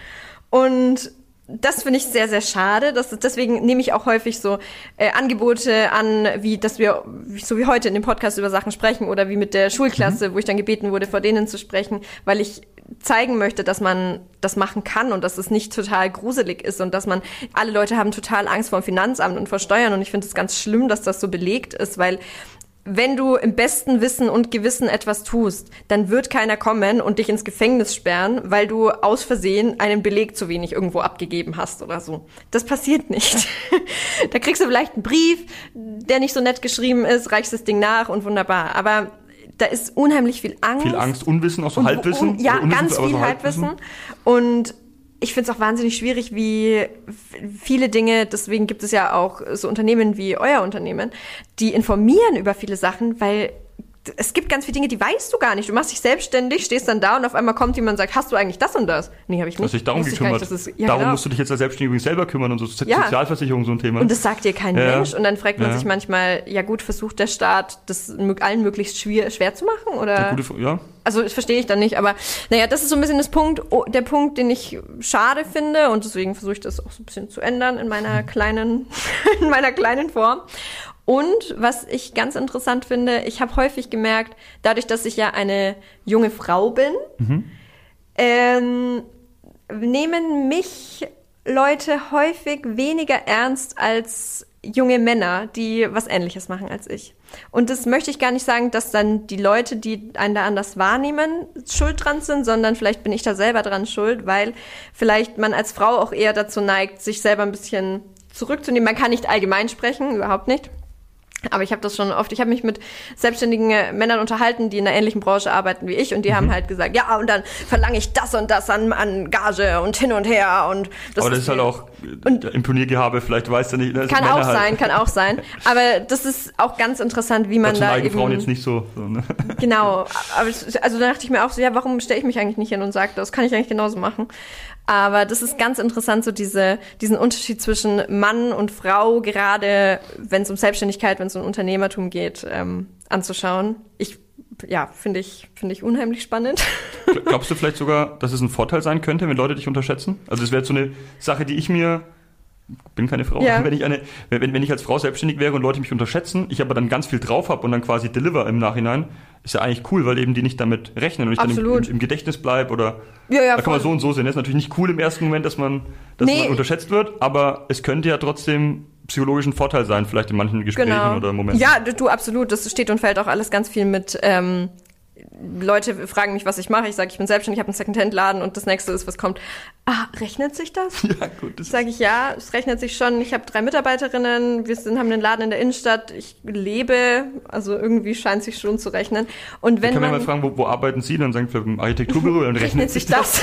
Und das finde ich sehr, sehr schade. Deswegen nehme ich auch häufig so Angebote an, wie dass wir, so wie heute in dem Podcast über Sachen sprechen oder wie mit der Schulklasse, wo ich dann gebeten wurde, vor denen zu sprechen, weil ich zeigen möchte, dass man das machen kann und dass es nicht total gruselig ist und dass alle Leute haben total Angst vor dem Finanzamt und vor Steuern und ich finde es ganz schlimm, dass das so belegt ist, weil wenn du im besten Wissen und Gewissen etwas tust, dann wird keiner kommen und dich ins Gefängnis sperren, weil du aus Versehen einen Beleg zu wenig irgendwo abgegeben hast oder so. Das passiert nicht. Da kriegst du vielleicht einen Brief, der nicht so nett geschrieben ist, reichst das Ding nach und wunderbar. Aber da ist unheimlich viel Angst. Viel Angst, Unwissen, auch so Halbwissen. Ja, ganz viel Halbwissen. Und ich finde es auch wahnsinnig schwierig, wie viele Dinge, deswegen gibt es ja auch so Unternehmen wie euer Unternehmen, die informieren über viele Sachen, weil es gibt ganz viele Dinge, die weißt du gar nicht. Du machst dich selbstständig, stehst dann da und auf einmal kommt jemand und sagt, hast du eigentlich das und das? Nee, habe ich nicht. Hast dich darum gekümmert. Darum musst du dich jetzt als Selbstständiger übrigens selber kümmern und so Sozialversicherung so ein Thema. Und das sagt dir kein Mensch und dann fragt man sich manchmal, ja gut, versucht der Staat, das allen möglichst schwer zu machen? Oder? Also das verstehe ich dann nicht, aber das ist so ein bisschen der Punkt, den ich schade finde und deswegen versuche ich das auch so ein bisschen zu ändern in meiner kleinen Form. Und was ich ganz interessant finde, ich habe häufig gemerkt, dadurch, dass ich ja eine junge Frau bin, nehmen mich Leute häufig weniger ernst als junge Männer, die was Ähnliches machen als ich. Und das möchte ich gar nicht sagen, dass dann die Leute, die einen da anders wahrnehmen, schuld dran sind, sondern vielleicht bin ich da selber dran schuld, weil vielleicht man als Frau auch eher dazu neigt, sich selber ein bisschen zurückzunehmen. Man kann nicht allgemein sprechen, überhaupt nicht. Aber ich habe das schon oft, ich habe mich mit selbstständigen Männern unterhalten, die in einer ähnlichen Branche arbeiten wie ich und die haben halt gesagt, ja, und dann verlange ich das und das an Gage und hin und her und das. Aber das ist halt auch Imponiergehabe, vielleicht weißt du nicht. Kann auch sein. Aber das ist auch ganz interessant, wie man da eben... Frauen jetzt nicht so ne? Genau, aber also da dachte ich mir auch so, ja, warum stelle ich mich eigentlich nicht hin und sage, das kann ich eigentlich genauso machen. Aber das ist ganz interessant, so diesen Unterschied zwischen Mann und Frau, gerade wenn es um Selbstständigkeit, wenn es um Unternehmertum geht, anzuschauen. Finde ich unheimlich spannend. Glaubst du vielleicht sogar, dass es ein Vorteil sein könnte, wenn Leute dich unterschätzen? Also es wäre so eine Sache, die ich bin keine Frau, wenn ich als Frau selbstständig wäre und Leute mich unterschätzen, ich aber dann ganz viel drauf habe und dann quasi deliver im Nachhinein, ist ja eigentlich cool, weil eben die nicht damit rechnen und ich dann im Gedächtnis bleibe oder da kann man so und so sehen. Das ist natürlich nicht cool im ersten Moment, dass man unterschätzt wird, aber es könnte ja trotzdem psychologischen Vorteil sein, vielleicht in manchen Gesprächen oder Momenten. Ja, du absolut, das steht und fällt auch alles ganz viel mit Leute fragen mich, was ich mache. Ich sage, ich bin selbstständig, ich habe einen Secondhand-Laden und das nächste ist, was kommt. Rechnet sich das? Ja, gut. Sage ich, ja, es rechnet sich schon. Ich habe 3 Mitarbeiterinnen, wir haben einen Laden in der Innenstadt, ich lebe, also irgendwie scheint sich schon zu rechnen. Und wenn kann man mal fragen, wo arbeiten Sie? Dann sagen wir im Architekturbüro, dann rechnet sich das.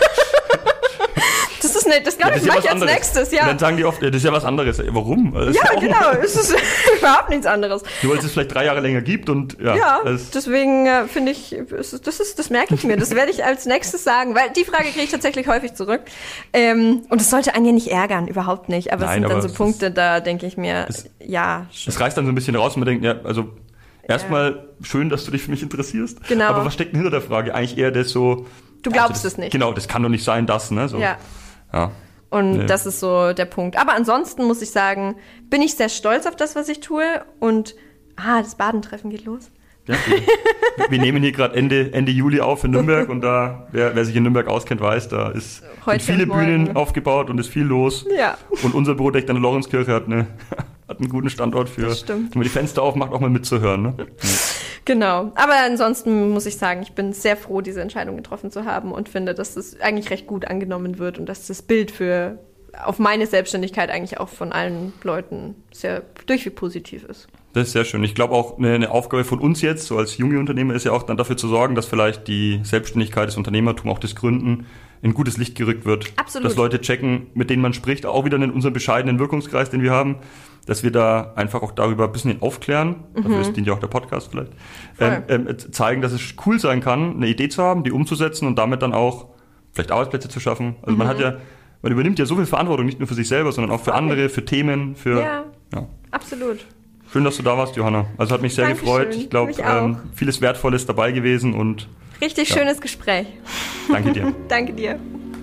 Das glaube ich mache ich als nächstes, ja. Und dann sagen die oft, das ist ja was anderes. Warum? Genau, es ist überhaupt nichts anderes. Nur weil es vielleicht 3 Jahre länger gibt und deswegen finde ich, das merke ich mir. Das werde ich als nächstes sagen, weil die Frage kriege ich tatsächlich häufig zurück. Und es sollte einen ja nicht ärgern, überhaupt nicht. Aber es sind dann so Punkte, da denke ich mir, Es reißt dann so ein bisschen raus und man denkt, erstmal schön, dass du dich für mich interessierst. Genau. Aber was steckt denn hinter der Frage? Eigentlich eher das so... Du glaubst es nicht. Genau, das kann doch nicht sein, das, ne? So. Ja. Und das ist so der Punkt. Aber ansonsten muss ich sagen, bin ich sehr stolz auf das, was ich tue. Und das Badentreffen geht los. Ja, wir nehmen hier gerade Ende Juli auf in Nürnberg und da, wer sich in Nürnberg auskennt, weiß, da sind viele Bühnen aufgebaut und ist viel los. Ja. Und unser Büro direkt an der Lorenzkirche hat einen guten Standort für, wenn man die Fenster aufmacht, auch mal mitzuhören. Ne? Genau. Aber ansonsten muss ich sagen, ich bin sehr froh, diese Entscheidung getroffen zu haben und finde, dass das eigentlich recht gut angenommen wird und dass das Bild auf meine Selbstständigkeit eigentlich auch von allen Leuten sehr durchweg positiv ist. Das ist sehr schön. Ich glaube auch, eine Aufgabe von uns jetzt, so als junge Unternehmer, ist ja auch dann dafür zu sorgen, dass vielleicht die Selbstständigkeit, das Unternehmertum, auch das Gründen in gutes Licht gerückt wird. Absolut. Dass Leute checken, mit denen man spricht, auch wieder in unserem bescheidenen Wirkungskreis, den wir haben, dass wir da einfach auch darüber ein bisschen aufklären, dafür dient ja auch der Podcast vielleicht, zeigen, dass es cool sein kann, eine Idee zu haben, die umzusetzen und damit dann auch vielleicht Arbeitsplätze zu schaffen. Also man übernimmt ja so viel Verantwortung, nicht nur für sich selber, sondern auch für andere, für Themen, Ja, absolut. Schön, dass du da warst, Johanna. Also hat mich sehr gefreut. Ich glaube, vieles Wertvolles dabei gewesen und richtig schönes Gespräch. Danke dir. Danke dir.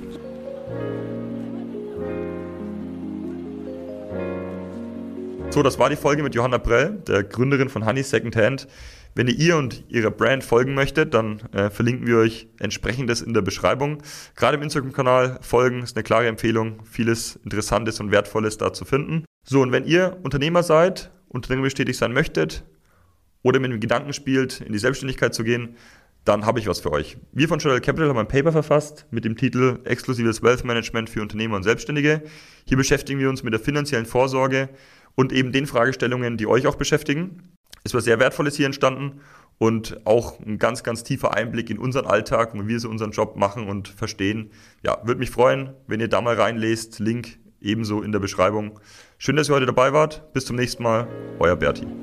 So, das war die Folge mit Johanna Prell, der Gründerin von Honey Secondhand. Wenn ihr und ihrer Brand folgen möchtet, dann verlinken wir euch entsprechendes in der Beschreibung. Gerade im Instagram-Kanal folgen ist eine klare Empfehlung, vieles Interessantes und Wertvolles da zu finden. So, und wenn ihr Unternehmer seid, unternehmerisch tätig sein möchtet oder mit dem Gedanken spielt, in die Selbstständigkeit zu gehen, dann habe ich was für euch. Wir von Stadtteil Capital haben ein Paper verfasst mit dem Titel Exklusives Wealth Management für Unternehmer und Selbstständige. Hier beschäftigen wir uns mit der finanziellen Vorsorge und eben den Fragestellungen, die euch auch beschäftigen. Es war sehr Wertvolles hier entstanden und auch ein ganz, ganz tiefer Einblick in unseren Alltag, wie wir so unseren Job machen und verstehen. Ja, würde mich freuen, wenn ihr da mal reinlest. Link ebenso in der Beschreibung. Schön, dass ihr heute dabei wart. Bis zum nächsten Mal. Euer Berti.